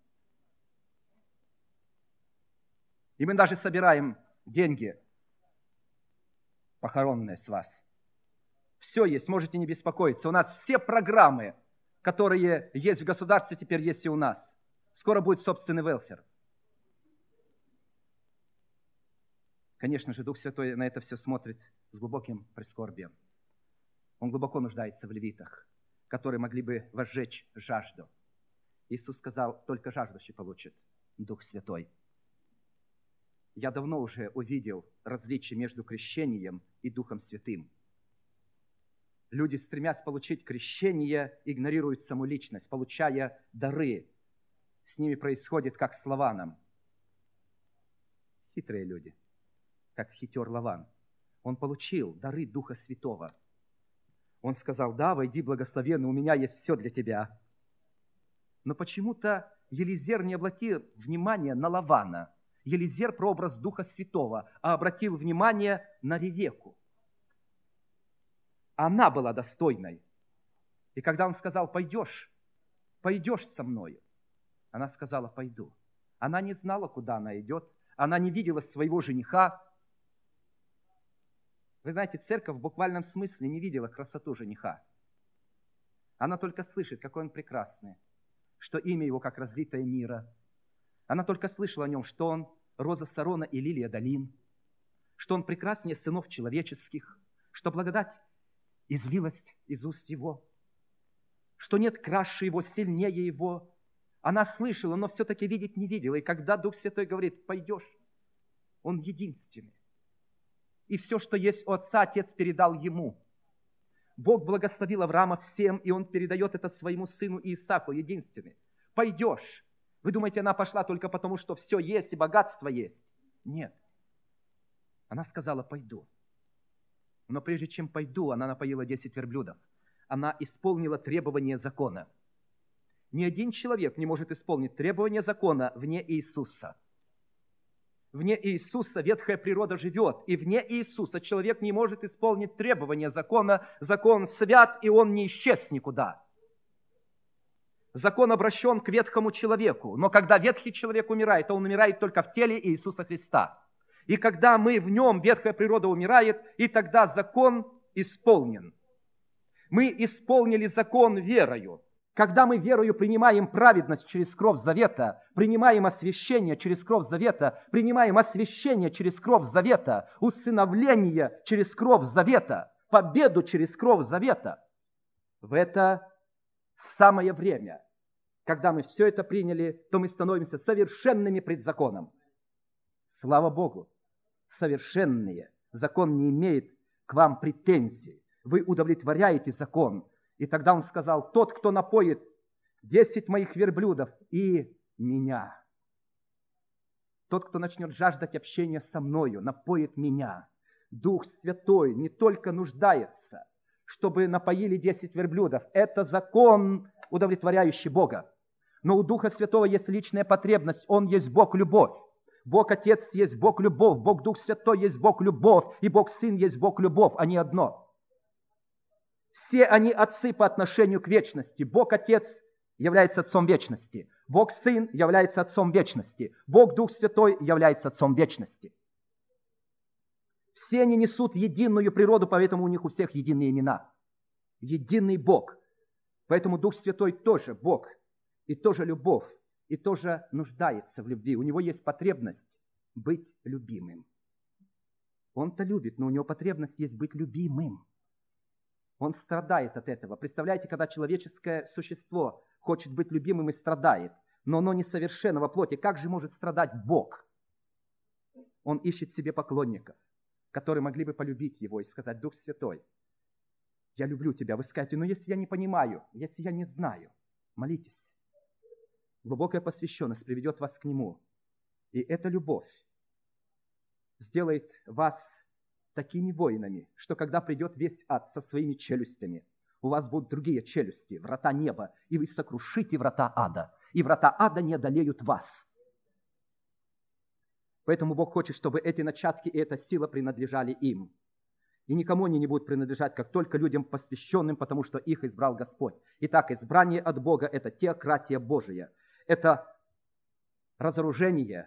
И мы даже собираем деньги похоронные с вас. Все есть, можете не беспокоиться. У нас все программы, которые есть в государстве, теперь есть и у нас. Скоро будет собственный велфер. Конечно же, Дух Святой на это все смотрит с глубоким прискорбием. Он глубоко нуждается в левитах, которые могли бы возжечь жажду. Иисус сказал: только жаждущий получит Дух Святой. Я давно уже увидел различие между крещением и Духом Святым. Люди, стремясь получить крещение, игнорируют саму личность, получая дары. С ними происходит, как с Лаваном. Хитрые люди, как хитер Лаван. Он получил дары Духа Святого. Он сказал: да, войди, благословенный, у меня есть все для тебя. Но почему-то Елизер не обратил внимания на Лавана. Елизер прообраз Духа Святого, а обратил внимание на Ревекку. Она была достойной. И когда он сказал: пойдешь, пойдешь со мною, она сказала: пойду. Она не знала, куда она идет. Она не видела своего жениха. Вы знаете, церковь в буквальном смысле не видела красоту жениха. Она только слышит, какой он прекрасный, что имя его как развитое мира. Она только слышала о нем, что он роза Сарона и лилия долин, что он прекраснее сынов человеческих, что благодать излилась из уст его, что нет краше его, сильнее его. Она слышала, но все-таки видеть не видела. И когда Дух Святой говорит: пойдешь, он единственный. И все, что есть у Отца, Отец передал ему. Бог благословил Авраама всем, и он передает это своему сыну Исааку, единственный. Пойдешь. Вы думаете, она пошла только потому, что все есть и богатство есть? Нет. Она сказала: пойду. Но прежде чем пойду, она напоила десять верблюдов. Она исполнила требования закона. Ни один человек не может исполнить требования закона вне Иисуса. Вне Иисуса ветхая природа живет, и вне Иисуса человек не может исполнить требования закона. Закон свят, и он не исчез никуда. Закон обращен к ветхому человеку, но когда ветхий человек умирает, то он умирает только в теле Иисуса Христа. И когда мы в нем, ветхая природа умирает, и тогда закон исполнен. Мы исполнили закон верою. Когда мы верою принимаем праведность через кровь завета, принимаем освящение через кровь завета, принимаем освящение через кровь завета, усыновление через кровь завета, победу через кровь завета, в это самое время, когда мы все это приняли, то мы становимся совершенными пред законом. Слава Богу, совершенные. Закон не имеет к вам претензий. Вы удовлетворяете закон. И тогда он сказал: тот, кто напоит десять моих верблюдов и меня, тот, кто начнет жаждать общения со мною, напоит меня. Дух Святой не только нуждается, чтобы напоили десять верблюдов. Это закон, удовлетворяющий Бога. Но у Духа Святого есть личная потребность. Он есть Бог-любовь. Бог Отец есть Бог-любовь. Бог Дух Святой есть Бог-любовь. И Бог Сын есть Бог-любовь. Они одно. Все они отцы по отношению к вечности. Бог Отец является Отцом вечности. Бог Сын является Отцом вечности. Бог Дух Святой является Отцом вечности. Все они несут единую природу, поэтому у них у всех единые имена. Единый Бог. Поэтому Дух Святой тоже Бог. И тоже любовь. И тоже нуждается в любви. У него есть потребность быть любимым. Он-то любит, но у него потребность есть быть любимым. Он страдает от этого. Представляете, когда человеческое существо хочет быть любимым и страдает, но оно несовершенно во плоти, как же может страдать Бог? Он ищет себе поклонников, которые могли бы полюбить его и сказать: Дух Святой, я люблю тебя. Вы скажете: но если я не понимаю, если я не знаю, молитесь. Глубокая посвященность приведет вас к нему. И эта любовь сделает вас такими воинами, что когда придет весь ад со своими челюстями, у вас будут другие челюсти, врата неба, и вы сокрушите врата ада, и врата ада не одолеют вас. Поэтому Бог хочет, чтобы эти начатки и эта сила принадлежали им. И никому они не будут принадлежать, как только людям посвященным, потому что их избрал Господь. Итак, избрание от Бога – это теократия Божия. Это разоружение,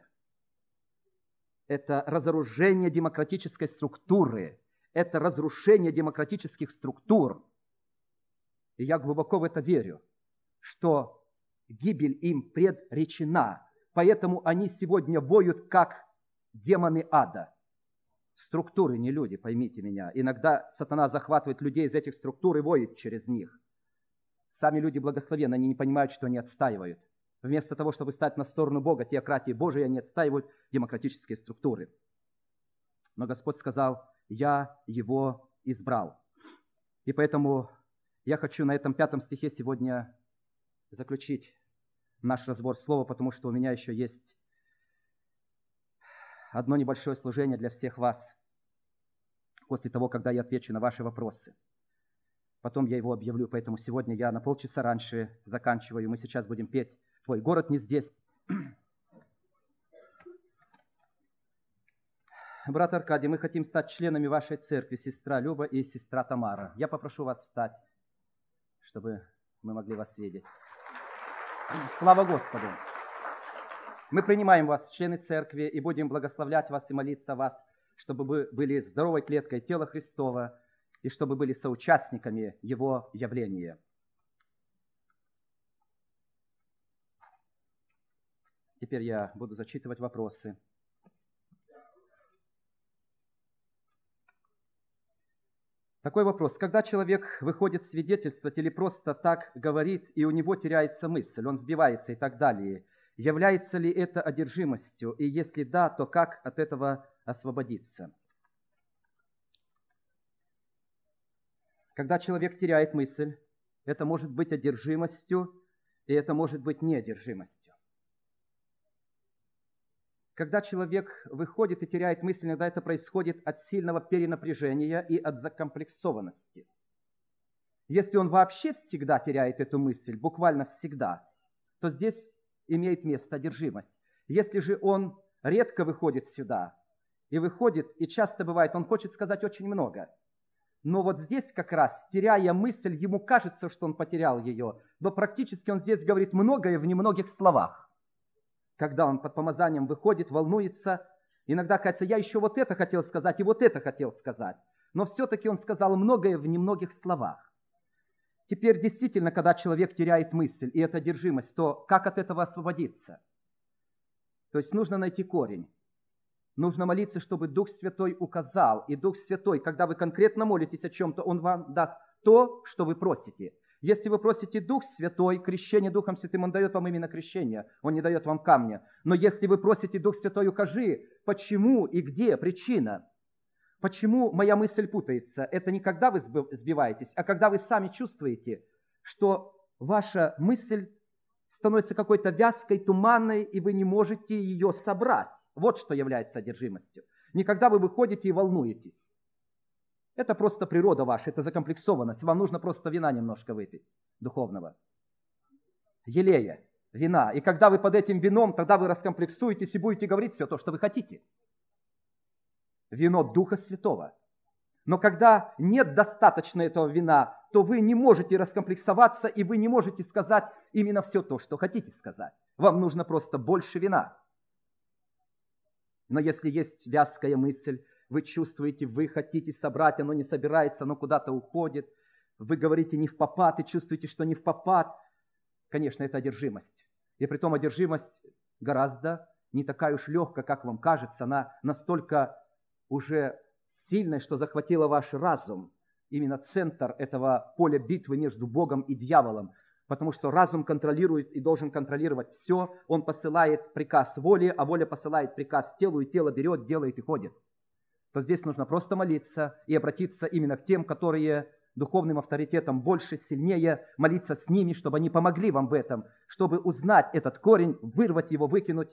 это разоружение демократической структуры, это разрушение демократических структур. И я глубоко в это верю, что гибель им предречена, поэтому они сегодня воют, как демоны ада. Структуры, не люди, поймите меня. Иногда сатана захватывает людей из этих структур и воет через них. Сами люди благословенны, они не понимают, что они отстаивают. Вместо того, чтобы стать на сторону Бога, теократии Божией, они отстаивают демократические структуры. Но Господь сказал: я его избрал. И поэтому я хочу на этом пятом стихе сегодня заключить наш разбор слова, потому что у меня еще есть одно небольшое служение для всех вас после того, когда я отвечу на ваши вопросы. Потом я его объявлю, поэтому сегодня я на полчаса раньше заканчиваю. Мы сейчас будем петь «Твой город не здесь». Брат Аркадий, мы хотим стать членами вашей церкви, сестра Люба и сестра Тамара. Я попрошу вас встать, чтобы мы могли вас видеть. Слава Господу! Мы принимаем вас, члены церкви, и будем благословлять вас и молиться о вас, чтобы вы были здоровой клеткой тела Христова и чтобы были соучастниками Его явления. Теперь я буду зачитывать вопросы. Такой вопрос. Когда человек выходит свидетельствовать или просто так говорит, и у него теряется мысль, он сбивается и так далее, является ли это одержимостью? И если да, то как от этого освободиться? Когда человек теряет мысль, это может быть одержимостью, и это может быть неодержимостью. Когда человек выходит и теряет мысль, иногда это происходит от сильного перенапряжения и от закомплексованности. Если он вообще всегда теряет эту мысль, буквально всегда, то здесь имеет место одержимость. Если же он редко выходит сюда, и выходит, и часто бывает, он хочет сказать очень много, Но вот здесь как раз, теряя мысль, ему кажется, что он потерял ее, но практически он здесь говорит многое в немногих словах. Когда он под помазанием выходит, волнуется, иногда кажется, я еще вот это хотел сказать и вот это хотел сказать. Но все-таки он сказал многое в немногих словах. Теперь действительно, когда человек теряет мысль и эта одержимость, то как от этого освободиться? То есть нужно найти корень. Нужно молиться, чтобы Дух Святой указал. И Дух Святой, когда вы конкретно молитесь о чем-то, Он вам даст то, что вы просите. Если вы просите Дух Святой, крещение Духом Святым, Он дает вам именно крещение. Он не дает вам камня. Но если вы просите Дух Святой, укажи, почему и где причина. Почему моя мысль путается? Это не когда вы сбиваетесь, а когда вы сами чувствуете, что ваша мысль становится какой-то вязкой, туманной, и вы не можете ее собрать. Вот что является одержимостью. Не когда вы выходите и волнуетесь. Это просто природа ваша, это закомплексованность. Вам нужно просто вина немножко выпить, духовного. Елея, вина. И когда вы под этим вином, тогда вы раскомплексуетесь и будете говорить все то, что вы хотите. Вино Духа Святого. Но когда нет достаточно этого вина, то вы не можете раскомплексоваться, и вы не можете сказать именно все то, что хотите сказать. Вам нужно просто больше вина. Но если есть вязкая мысль, вы чувствуете, вы хотите собрать, оно не собирается, оно куда-то уходит, вы говорите не впопад и чувствуете, что не впопад, конечно, это одержимость. И притом одержимость гораздо не такая уж легкая, как вам кажется, она настолько уже сильная, что захватила ваш разум, именно центр этого поля битвы между Богом и дьяволом. Потому что разум контролирует и должен контролировать все. Он посылает приказ воле, а воля посылает приказ телу, и тело берет, делает и ходит. То здесь нужно просто молиться и обратиться именно к тем, которые духовным авторитетом больше, сильнее, молиться с ними, чтобы они помогли вам в этом, чтобы узнать этот корень, вырвать его, выкинуть.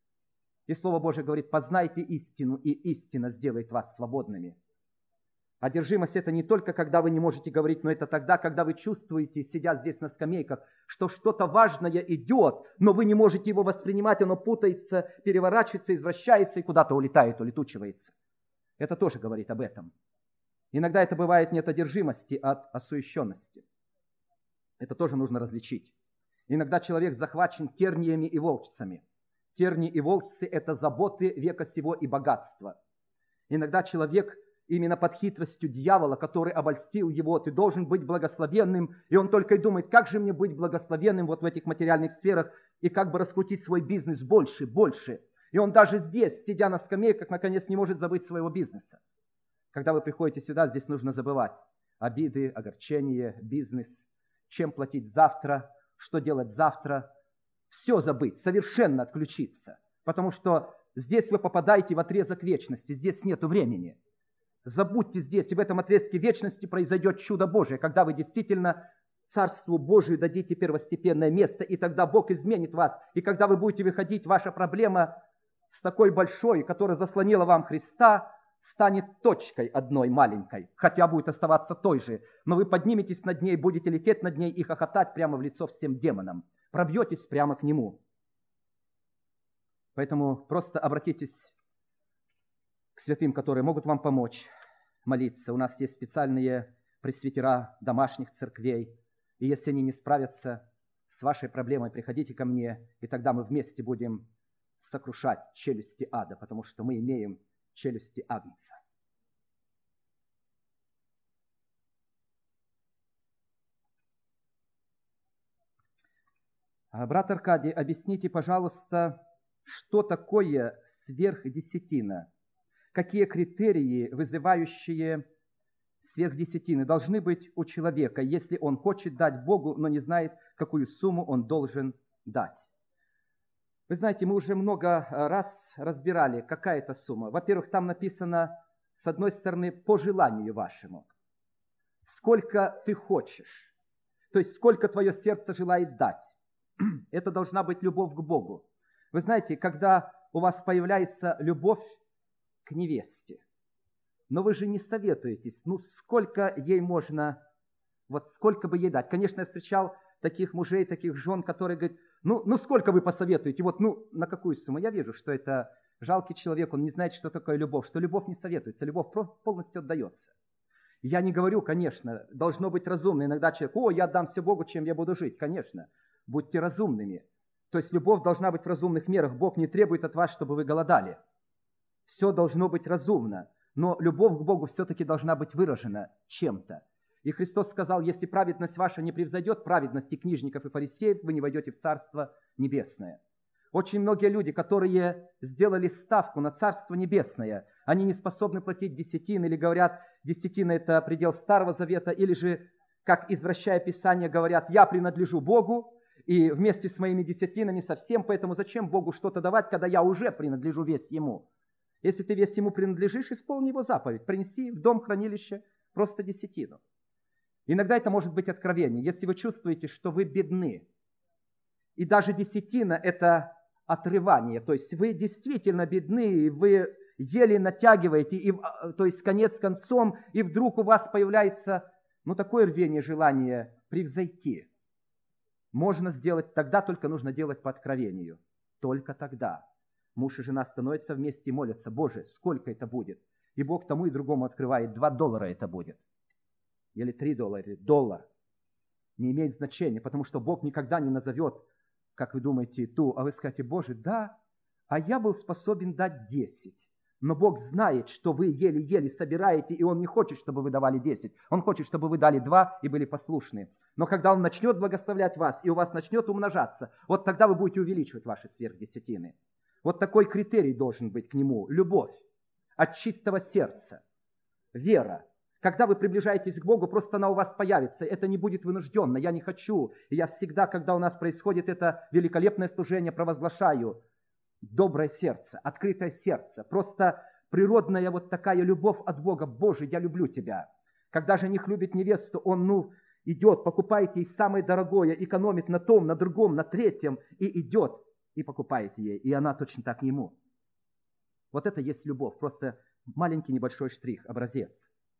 И Слово Божие говорит, познайте истину, и истина сделает вас свободными. Одержимость – это не только когда вы не можете говорить, но это тогда, когда вы чувствуете, сидя здесь на скамейках, что что-то важное идет, но вы не можете его воспринимать, оно путается, переворачивается, извращается и куда-то улетает, улетучивается. Это тоже говорит об этом. Иногда это бывает не от одержимости, а от осуещенности. Это тоже нужно различить. Иногда человек захвачен терниями и волчцами. Тернии и волчцы – это заботы века сего и богатства. Иногда человек именно под хитростью дьявола, который обольстил его, ты должен быть благословенным, и он только и думает, как же мне быть благословенным вот в этих материальных сферах, и как бы раскрутить свой бизнес больше, больше. И он даже здесь, сидя на скамейках, наконец не может забыть своего бизнеса. Когда вы приходите сюда, здесь нужно забывать обиды, огорчения, бизнес, чем платить завтра, что делать завтра. Все забыть, совершенно отключиться, потому что здесь вы попадаете в отрезок вечности, здесь нет времени. Забудьте здесь, и в этом отрезке вечности произойдет чудо Божие, когда вы действительно Царству Божию дадите первостепенное место, и тогда Бог изменит вас. И когда вы будете выходить, ваша проблема с такой большой, которая заслонила вам Христа, станет точкой одной маленькой, хотя будет оставаться той же. Но вы подниметесь над ней, будете лететь над ней и хохотать прямо в лицо всем демонам. Пробьетесь прямо к Нему. Поэтому просто обратитесь к святым, которые могут вам помочь молиться. У нас есть специальные пресвитера домашних церквей. И если они не справятся с вашей проблемой, приходите ко мне, и тогда мы вместе будем сокрушать челюсти ада, потому что мы имеем челюсти Агнца. Брат Аркадий, объясните, пожалуйста, что такое сверхдесятина? Какие критерии, вызывающие сверхдесятины, должны быть у человека, если он хочет дать Богу, но не знает, какую сумму он должен дать? Вы знаете, мы уже много раз разбирали, какая это сумма. Во-первых, там написано, с одной стороны, по желанию вашему. Сколько ты хочешь. То есть, сколько твое сердце желает дать. Это должна быть любовь к Богу. Вы знаете, когда у вас появляется любовь к невесте, но вы же не советуетесь, ну сколько ей можно, вот сколько бы ей дать. Конечно, я встречал таких мужей, таких жен, которые говорят, ну, ну сколько вы посоветуете, вот ну на какую сумму? Я вижу, что это жалкий человек, он не знает, что такое любовь, что любовь не советуется, любовь полностью отдается. Я не говорю, конечно, должно быть разумно. Иногда человек, о, я отдам все Богу, чем я буду жить. Конечно, будьте разумными. То есть любовь должна быть в разумных мерах. Бог не требует от вас, чтобы вы голодали. Все должно быть разумно. Но любовь к Богу все-таки должна быть выражена чем-то. И Христос сказал, если праведность ваша не превзойдет праведности книжников и фарисеев, вы не войдете в Царство Небесное. Очень многие люди, которые сделали ставку на Царство Небесное, они не способны платить десятины, или говорят, десятина – это предел Старого Завета, или же, как извращая Писание, говорят, я принадлежу Богу, и вместе с моими десятинами совсем, поэтому зачем Богу что-то давать, когда я уже принадлежу весь Ему? Если ты весь Ему принадлежишь, исполни Его заповедь, принеси в дом хранилище просто десятину. Иногда это может быть откровение, если вы чувствуете, что вы бедны, и даже десятина – это отрывание, то есть вы действительно бедны, вы еле натягиваете, и, то есть конец концом, и вдруг у вас появляется ну, такое рвение, желание превзойти. Можно сделать тогда, только нужно делать по откровению. Только тогда. Муж и жена становятся вместе и молятся, Боже, сколько это будет? И Бог тому и другому открывает, два доллара это будет. Или три доллара, или доллар. Не имеет значения, потому что Бог никогда не назовет, как вы думаете, ту, а вы скажете, Боже, да, а я был способен дать десять. Но Бог знает, что вы еле-еле собираете, и Он не хочет, чтобы вы давали десять. Он хочет, чтобы вы дали два и были послушны. Но когда Он начнет благословлять вас, и у вас начнет умножаться, вот тогда вы будете увеличивать ваши сверхдесятины. Вот такой критерий должен быть к Нему. Любовь от чистого сердца, вера. Когда вы приближаетесь к Богу, просто она у вас появится. Это не будет вынужденно. Я не хочу. И я всегда, когда у нас происходит это великолепное служение, провозглашаю доброе сердце, открытое сердце. Просто природная вот такая любовь от Бога. Боже, я люблю Тебя. Когда жених любит невесту, он, ну, идет, покупает ей самое дорогое, экономит на том, на другом, на третьем, и идет, и покупает ей. И она точно так ему. Вот это есть любовь. Просто маленький небольшой штрих, образец.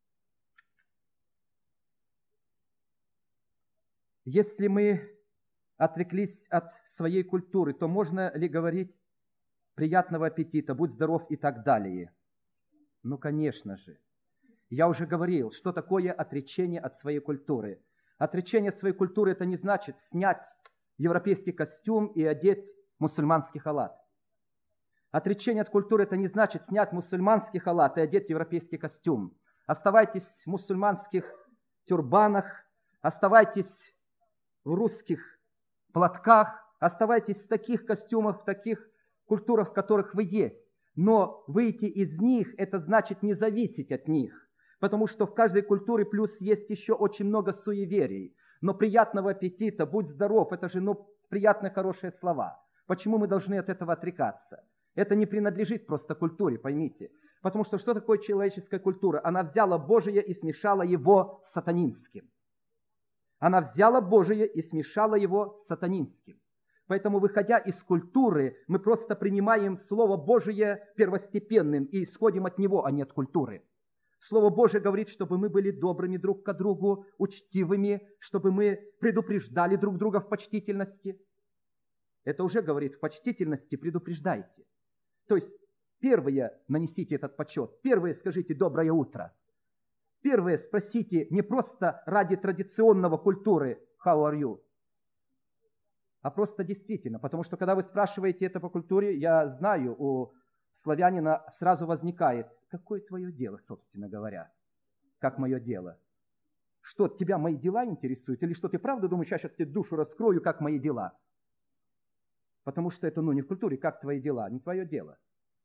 Если мы отреклись от своей культуры, то можно ли говорить приятного аппетита, будь здоров и так далее? Ну, конечно же. Я уже говорил, что такое отречение от своей культуры. Отречение от своей культуры – это не значит снять европейский костюм и одеть мусульманский халат. Отречение от культуры – это не значит снять мусульманский халат и одеть европейский костюм. Оставайтесь в мусульманских тюрбанах, оставайтесь в русских платках, оставайтесь в таких костюмах, в таких культурах, в которых вы есть. Но выйти из них – это значит не зависеть от них, потому что в каждой культуре плюс есть еще очень много суеверий. Но приятного аппетита, будь здоров – это же ну, приятные, хорошие слова. Почему мы должны от этого отрекаться? Это не принадлежит просто культуре, поймите. Потому что что такое человеческая культура? Она взяла Божие и смешала его с сатанинским. Она взяла Божие и смешала его с сатанинским. Поэтому, выходя из культуры, мы просто принимаем Слово Божие первостепенным и исходим от него, а не от культуры. Слово Божие говорит, чтобы мы были добрыми друг к другу, учтивыми, чтобы мы предупреждали друг друга в почтительности. Это уже говорит, в почтительности предупреждайте. То есть, первое, нанесите этот почет. Первое, скажите «доброе утро». Первое, спросите не просто ради традиционного культуры «How are you?», а просто действительно. Потому что, когда вы спрашиваете это по культуре, я знаю, у славянина сразу возникает, какое твое дело, собственно говоря? Как мое дело? Что, тебя мои дела интересуют? Или что, ты правда думаешь, я сейчас тебе душу раскрою, как мои дела? Потому что это, ну, не в культуре, как твои дела, не твое дело.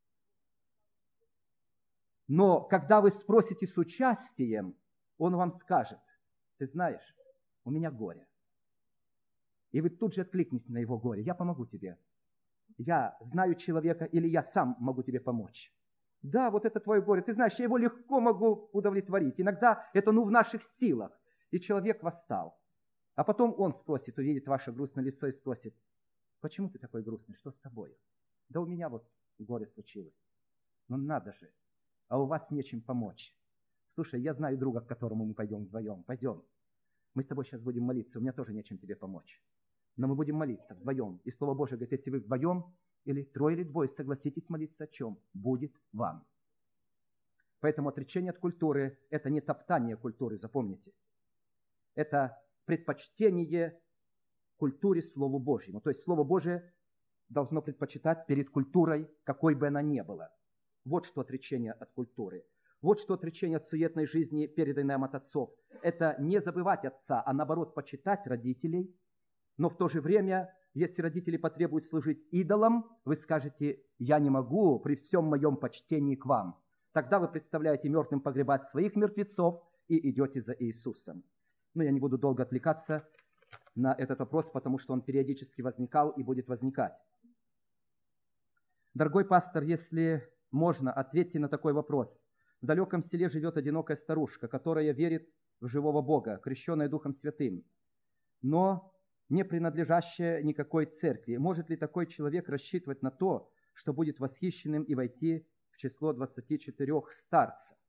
Но когда вы спросите с участием, он вам скажет, ты знаешь, у меня горе. И вы тут же откликнитесь на его горе. Я помогу тебе. Я знаю человека, или я сам могу тебе помочь. Да, вот это твое горе. Ты знаешь, я его легко могу удовлетворить. Иногда это ну в наших силах. И человек восстал. А потом он спросит, увидит ваше грустное лицо и спросит, почему ты такой грустный, что с тобой? Да у меня вот горе случилось. Ну надо же. А у вас нечем помочь. Слушай, я знаю друга, к которому мы пойдем вдвоем. Пойдем. Мы с тобой сейчас будем молиться. У меня тоже нечем тебе помочь. Но мы будем молиться вдвоем. И Слово Божие говорит, если вы вдвоем или трое или двое согласитесь молиться о чем? Будет вам. Поэтому отречение от культуры – это не топтание культуры, запомните. Это предпочтение культуре Слову Божьему. То есть Слово Божие должно предпочитать перед культурой, какой бы она ни была. Вот что отречение от культуры. Вот что отречение от суетной жизни, переданной нам от отцов. Это не забывать отца, а наоборот почитать родителей. Но в то же время, если родители потребуют служить идолам, вы скажете: «Я не могу при всем моем почтении к вам». Тогда вы представляете мертвым погребать своих мертвецов и идете за Иисусом. Но я не буду долго отвлекаться на этот вопрос, потому что он периодически возникал и будет возникать. Дорогой пастор, если можно, ответьте на такой вопрос. В далеком селе живет одинокая старушка, которая верит в живого Бога, крещенная Духом Святым, но не принадлежащая никакой церкви. Может ли такой человек рассчитывать на то, что будет восхищенным и войти в число двадцати четырёх старцев?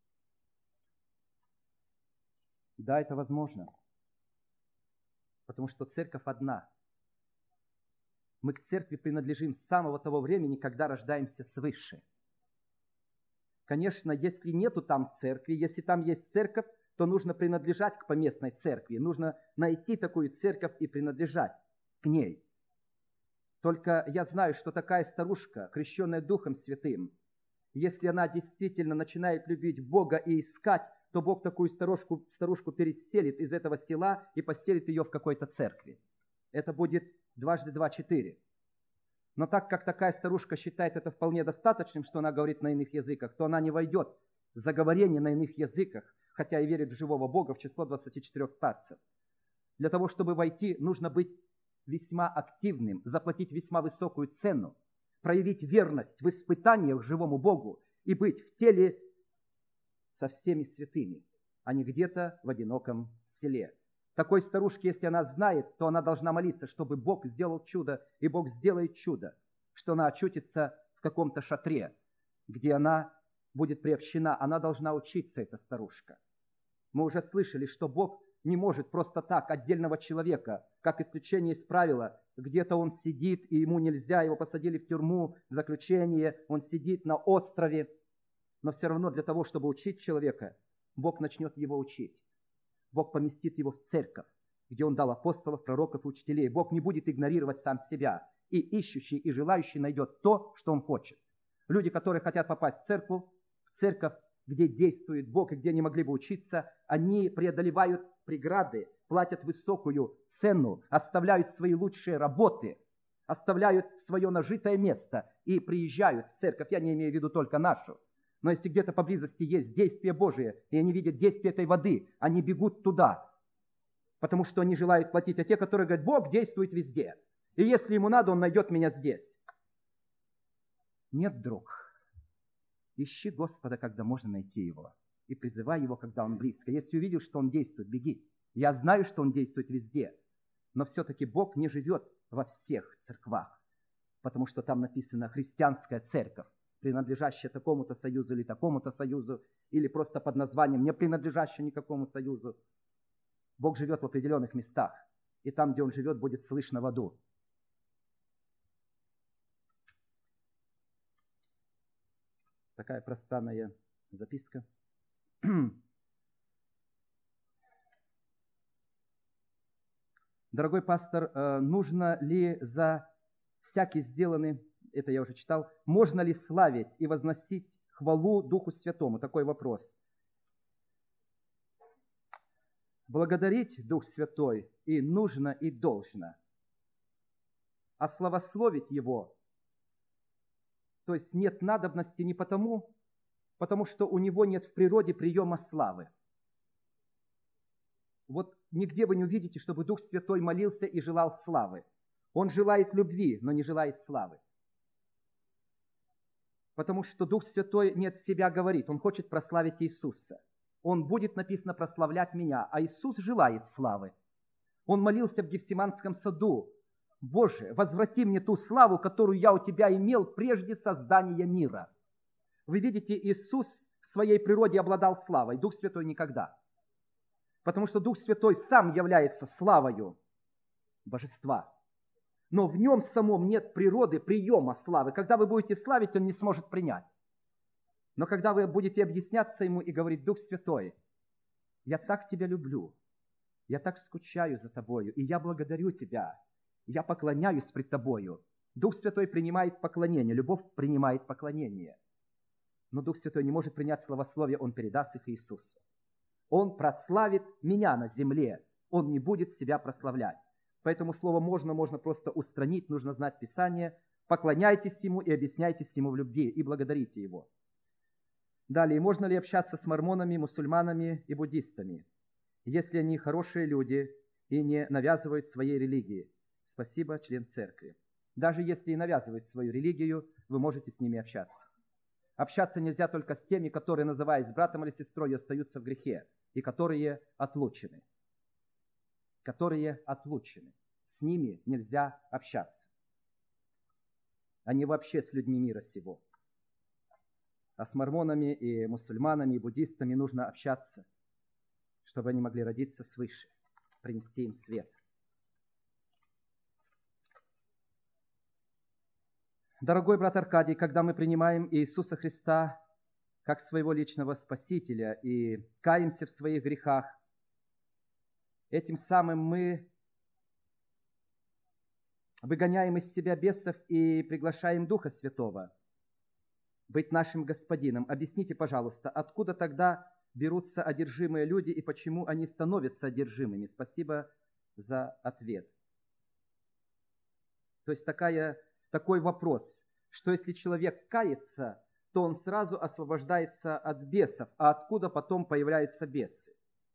Да, это возможно, потому что церковь одна. Мы к церкви принадлежим с самого того времени, когда рождаемся свыше. Конечно, если нету там церкви, если там есть церковь, то нужно принадлежать к поместной церкви. Нужно найти такую церковь и принадлежать к ней. Только я знаю, что такая старушка, крещенная Духом Святым, если она действительно начинает любить Бога и искать, то Бог такую старушку, старушку переселит из этого села и поселит ее в какой-то церкви. Это будет дважды два – четыре. Но так как такая старушка считает это вполне достаточным, что она говорит на иных языках, то она не войдет в заговорение на иных языках, хотя и верит в живого Бога, в число двадцати четырёх старцев. Для того, чтобы войти, нужно быть весьма активным, заплатить весьма высокую цену, проявить верность в испытаниях живому Богу и быть в теле со всеми святыми, а не где-то в одиноком селе. Такой старушке, если она знает, то она должна молиться, чтобы Бог сделал чудо, и Бог сделает чудо, что она очутится в каком-то шатре, где она будет приобщена. Она должна учиться, эта старушка. Мы уже слышали, что Бог не может просто так отдельного человека, как исключение из правила, где-то он сидит, и ему нельзя, его посадили в тюрьму, в заключение, он сидит на острове. Но все равно для того, чтобы учить человека, Бог начнет его учить. Бог поместит его в церковь, где Он дал апостолов, пророков и учителей. Бог не будет игнорировать сам себя. И ищущий, и желающий найдет то, что он хочет. Люди, которые хотят попасть в церковь, в церковь, где действует Бог и где они могли бы учиться, они преодолевают преграды, платят высокую цену, оставляют свои лучшие работы, оставляют свое нажитое место и приезжают в церковь. Я не имею в виду только нашу. Но если где-то поблизости есть действие Божие, и они видят действие этой воды, они бегут туда, потому что они желают платить. А те, которые говорят: Бог действует везде, и если ему надо, он найдет меня здесь. Нет, друг, ищи Господа, когда можно найти Его, и призывай Его, когда Он близко. Если увидел, что Он действует, беги. Я знаю, что Он действует везде, но все-таки Бог не живет во всех церквах, потому что там написано «христианская церковь», принадлежащая такому-то союзу или такому-то союзу, или просто под названием, не принадлежащая никакому союзу. Бог живет в определенных местах, и там, где Он живет, будет слышно в аду. Такая пространная записка. Дорогой пастор, нужно ли за всякий сделанный, это я уже читал, можно ли славить и возносить хвалу Духу Святому? Такой вопрос. Благодарить Дух Святой и нужно, и должно. А славословить Его, то есть нет надобности не потому, потому что у Него нет в природе приема славы. Вот нигде вы не увидите, чтобы Дух Святой молился и желал славы. Он желает любви, но не желает славы. Потому что Дух Святой не от себя говорит, Он хочет прославить Иисуса. Он будет, написано, прославлять меня, а Иисус желает славы. Он молился в Гефсиманском саду: Боже, возврати мне ту славу, которую я у Тебя имел прежде создания мира. Вы видите, Иисус в своей природе обладал славой, Дух Святой никогда. Потому что Дух Святой сам является славою Божества. Но в нем самом нет природы приема славы. Когда вы будете славить, он не сможет принять. Но когда вы будете объясняться ему и говорить: Дух Святой, я так тебя люблю, я так скучаю за тобою, и я благодарю тебя, я поклоняюсь пред тобою. Дух Святой принимает поклонение, любовь принимает поклонение. Но Дух Святой не может принять словословие, Он передаст их Иисусу. Он прославит меня на земле, Он не будет себя прославлять. Поэтому слово «можно» можно просто устранить, нужно знать Писание. Поклоняйтесь Ему и объясняйтесь Ему в любви, и благодарите Его. Далее, можно ли общаться с мормонами, мусульманами и буддистами, если они хорошие люди и не навязывают своей религии? Спасибо, член церкви. Даже если и навязывают свою религию, вы можете с ними общаться. Общаться нельзя только с теми, которые, называясь братом или сестрой, остаются в грехе, и которые отлучены. Которые отлучены. С ними нельзя общаться. Они вообще с людьми мира сего. А с мормонами и мусульманами и буддистами нужно общаться, чтобы они могли родиться свыше, принести им свет. Дорогой брат Аркадий, когда мы принимаем Иисуса Христа как своего личного Спасителя и каемся в своих грехах, этим самым мы выгоняем из себя бесов и приглашаем Духа Святого быть нашим Господином. Объясните, пожалуйста, откуда тогда берутся одержимые люди и почему они становятся одержимыми? Спасибо за ответ. То есть такая... Такой вопрос, что если человек кается, то он сразу освобождается от бесов, а откуда потом появляются бесы?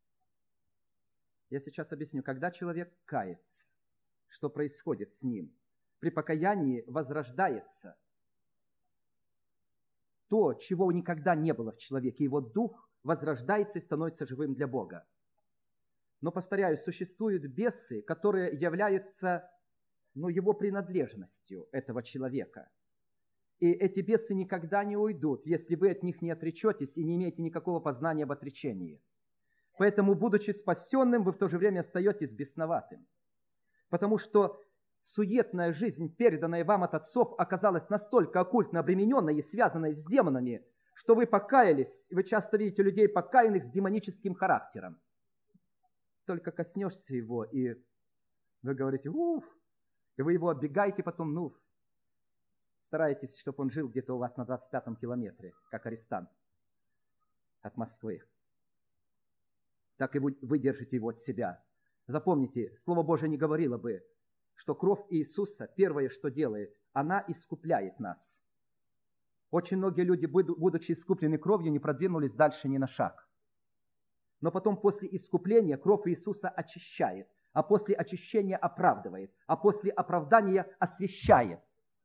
Я сейчас объясню. Когда человек кается, что происходит с ним? При покаянии возрождается то, чего никогда не было в человеке. Его дух возрождается и становится живым для Бога. Но, повторяю, существуют бесы, которые являются... но его принадлежностью этого человека. И эти бесы никогда не уйдут, если вы от них не отречетесь и не имеете никакого познания об отречении. Поэтому, будучи спасенным, вы в то же время остаетесь бесноватым. Потому что суетная жизнь, переданная вам от отцов, оказалась настолько оккультно обремененной и связанной с демонами, что вы покаялись, и вы часто видите людей покаянных с демоническим характером. Только коснешься его, и вы говорите: уф, и вы его оббегаете потом, ну, стараетесь, чтобы он жил где-то у вас на двадцать пятом километре, как арестант от Москвы. Так и вы держите его от себя. Запомните, Слово Божие не говорило бы, что кровь Иисуса, первое, что делает, она искупляет нас. Очень многие люди, будучи искуплены кровью, не продвинулись дальше ни на шаг. Но потом, после искупления, кровь Иисуса очищает. А после очищения оправдывает, а после оправдания освящает.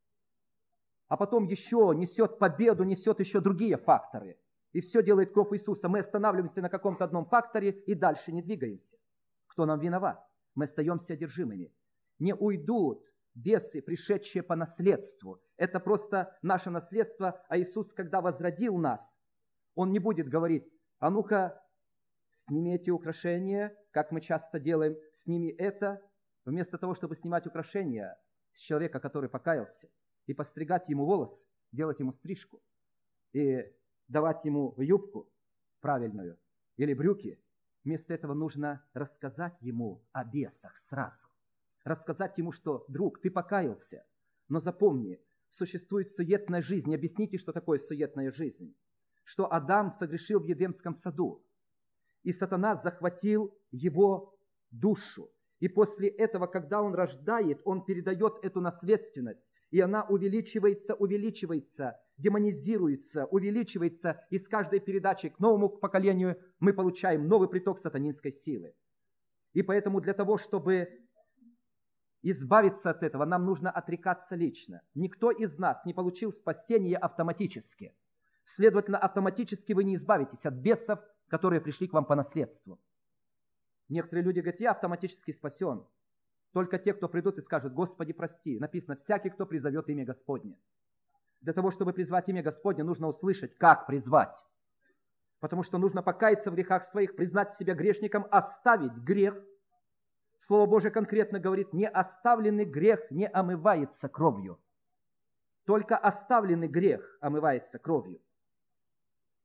А потом еще несет победу, несет еще другие факторы. И все делает кровь Иисуса. Мы останавливаемся на каком-то одном факторе и дальше не двигаемся. Кто нам виноват? Мы остаемся одержимыми. Не уйдут бесы, пришедшие по наследству. Это просто наше наследство. А Иисус, когда возродил нас, Он не будет говорить: а ну-ка, сними эти украшения, как мы часто делаем, сними это, вместо того, чтобы снимать украшения с человека, который покаялся, и постригать ему волос, делать ему стрижку, и давать ему юбку правильную, или брюки. Вместо этого нужно рассказать ему о бесах сразу. Рассказать ему, что, друг, ты покаялся, но запомни, существует суетная жизнь. Объясните, что такое суетная жизнь. Что Адам согрешил в Едемском саду, и сатана захватил его душу. И после этого, когда он рождает, он передает эту наследственность, и она увеличивается, увеличивается, демонизируется, увеличивается, и с каждой передачей к новому поколению мы получаем новый приток сатанинской силы. И поэтому для того, чтобы избавиться от этого, нам нужно отрекаться лично. Никто из нас не получил спасение автоматически. Следовательно, автоматически вы не избавитесь от бесов, которые пришли к вам по наследству. Некоторые люди говорят: я автоматически спасен. Только те, кто придут и скажут: Господи, прости. Написано: всякий, кто призовет имя Господне. Для того, чтобы призвать имя Господне, нужно услышать, как призвать. Потому что нужно покаяться в грехах своих, признать себя грешником, оставить грех. Слово Божие конкретно говорит: не оставленный грех не омывается кровью. Только оставленный грех омывается кровью.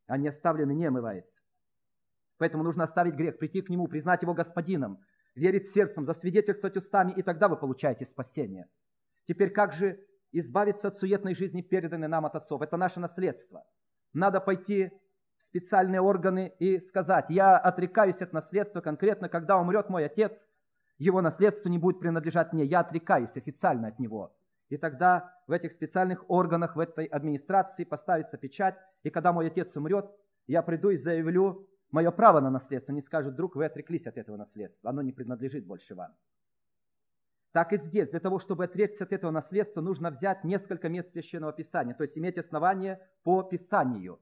а не оставленный не омывается. Поэтому нужно оставить грех, прийти к Нему, признать Его Господином, верить сердцем, засвидетельствовать устами, и тогда вы получаете спасение. Теперь как же избавиться от суетной жизни, переданной нам от отцов? Это наше наследство. Надо пойти в специальные органы и сказать: я отрекаюсь от наследства, конкретно, когда умрет мой отец, его наследство не будет принадлежать мне, я отрекаюсь официально от него. И тогда в этих специальных органах, в этой администрации поставится печать, и когда мой отец умрет, я приду и заявлю мое право на наследство. Они скажут: друг, вы отреклись от этого наследства, оно не принадлежит больше вам. Так и здесь, для того, чтобы отречься от этого наследства, нужно взять несколько мест Священного Писания, то есть иметь основание по Писанию.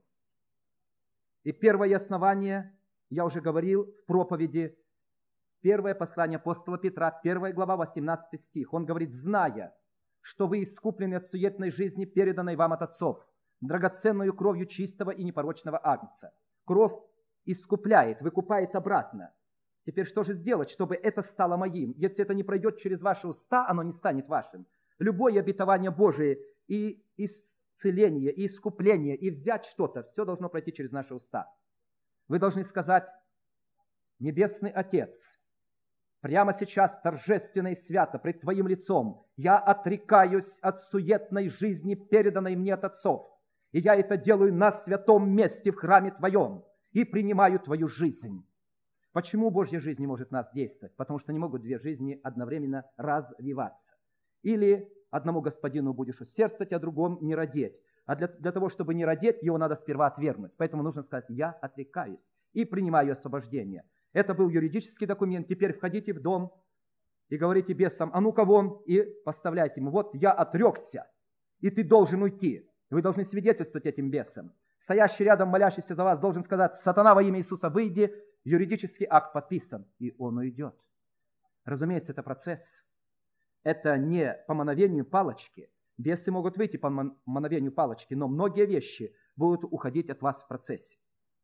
И первое основание, я уже говорил в проповеди, первое послание апостола Петра, первая глава, восемнадцатый стих. Он говорит: зная, что вы искуплены от суетной жизни, переданной вам от отцов, драгоценную кровью чистого и непорочного агнца. Кровь искупляет, выкупает обратно. Теперь что же сделать, чтобы это стало моим? Если это не пройдет через ваши уста, оно не станет вашим. Любое обетование Божие, и исцеление, и искупление, и взять что-то, все должно пройти через наши уста. Вы должны сказать: Небесный Отец, прямо сейчас, торжественно и свято, пред Твоим лицом, я отрекаюсь от суетной жизни, переданной мне от отцов. И я это делаю на святом месте в храме Твоем и принимаю Твою жизнь. Почему Божья жизнь не может в нас действовать? Потому что не могут две жизни одновременно развиваться. Или одному господину будешь усердствовать, а другому не родить. А для, для того, чтобы не родить, его надо сперва отвергнуть. Поэтому нужно сказать: я отрекаюсь и принимаю освобождение. Это был юридический документ. Теперь входите в дом и говорите бесам: а ну-ка вон, и поставляйте ему: вот я отрекся, и ты должен уйти. Вы должны свидетельствовать этим бесам. Стоящий рядом, молящийся за вас, должен сказать: сатана, во имя Иисуса, выйди. Юридический акт подписан, и он уйдет. Разумеется, это процесс. Это не по мановению палочки. Бесы могут выйти по мановению палочки, но многие вещи будут уходить от вас в процессе.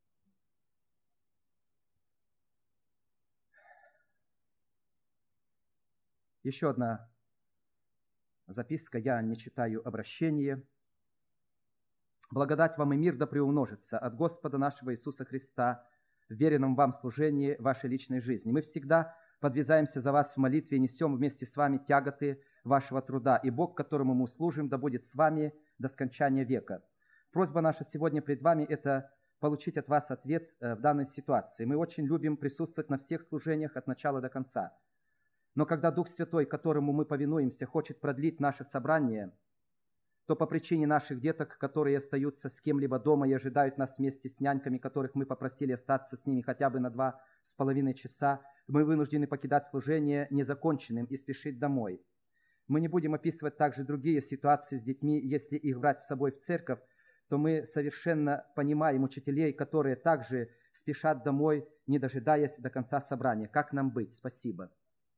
Еще одна записка. Я не читаю обращение. Благодать вам и мир да приумножится от Господа нашего Иисуса Христа в веренном вам служении вашей личной жизни. Мы всегда подвязаемся за вас в молитве и несем вместе с вами тяготы вашего труда. И Бог, которому мы служим, да будет с вами до скончания века. Просьба наша сегодня пред вами – это получить от вас ответ в данной ситуации. Мы очень любим присутствовать на всех служениях от начала до конца. Но когда Дух Святой, которому мы повинуемся, хочет продлить наше собрание, то по причине наших деток, которые остаются с кем-либо дома и ожидают нас вместе с няньками, которых мы попросили остаться с ними хотя бы на два с половиной часа, мы вынуждены покидать служение незаконченным и спешить домой. Мы не будем описывать также другие ситуации с детьми. Если их брать с собой в церковь, то мы совершенно понимаем учителей, которые также спешат домой, не дожидаясь до конца собрания. Как нам быть? Спасибо.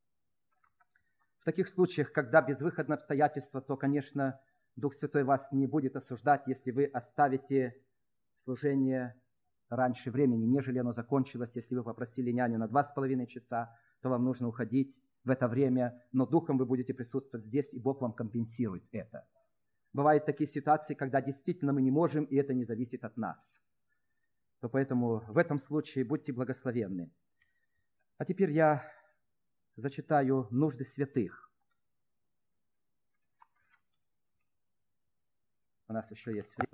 В таких случаях, когда безвыходное обстоятельство, то, конечно, Дух Святой вас не будет осуждать, если вы оставите служение раньше времени, нежели оно закончилось. Если вы попросили няню на два с половиной часа, то вам нужно уходить в это время, но духом вы будете присутствовать здесь, и Бог вам компенсирует это. Бывают такие ситуации, когда действительно мы не можем, и это не зависит от нас. То поэтому в этом случае будьте благословенны. А теперь я зачитаю нужды святых. У нас еще есть время.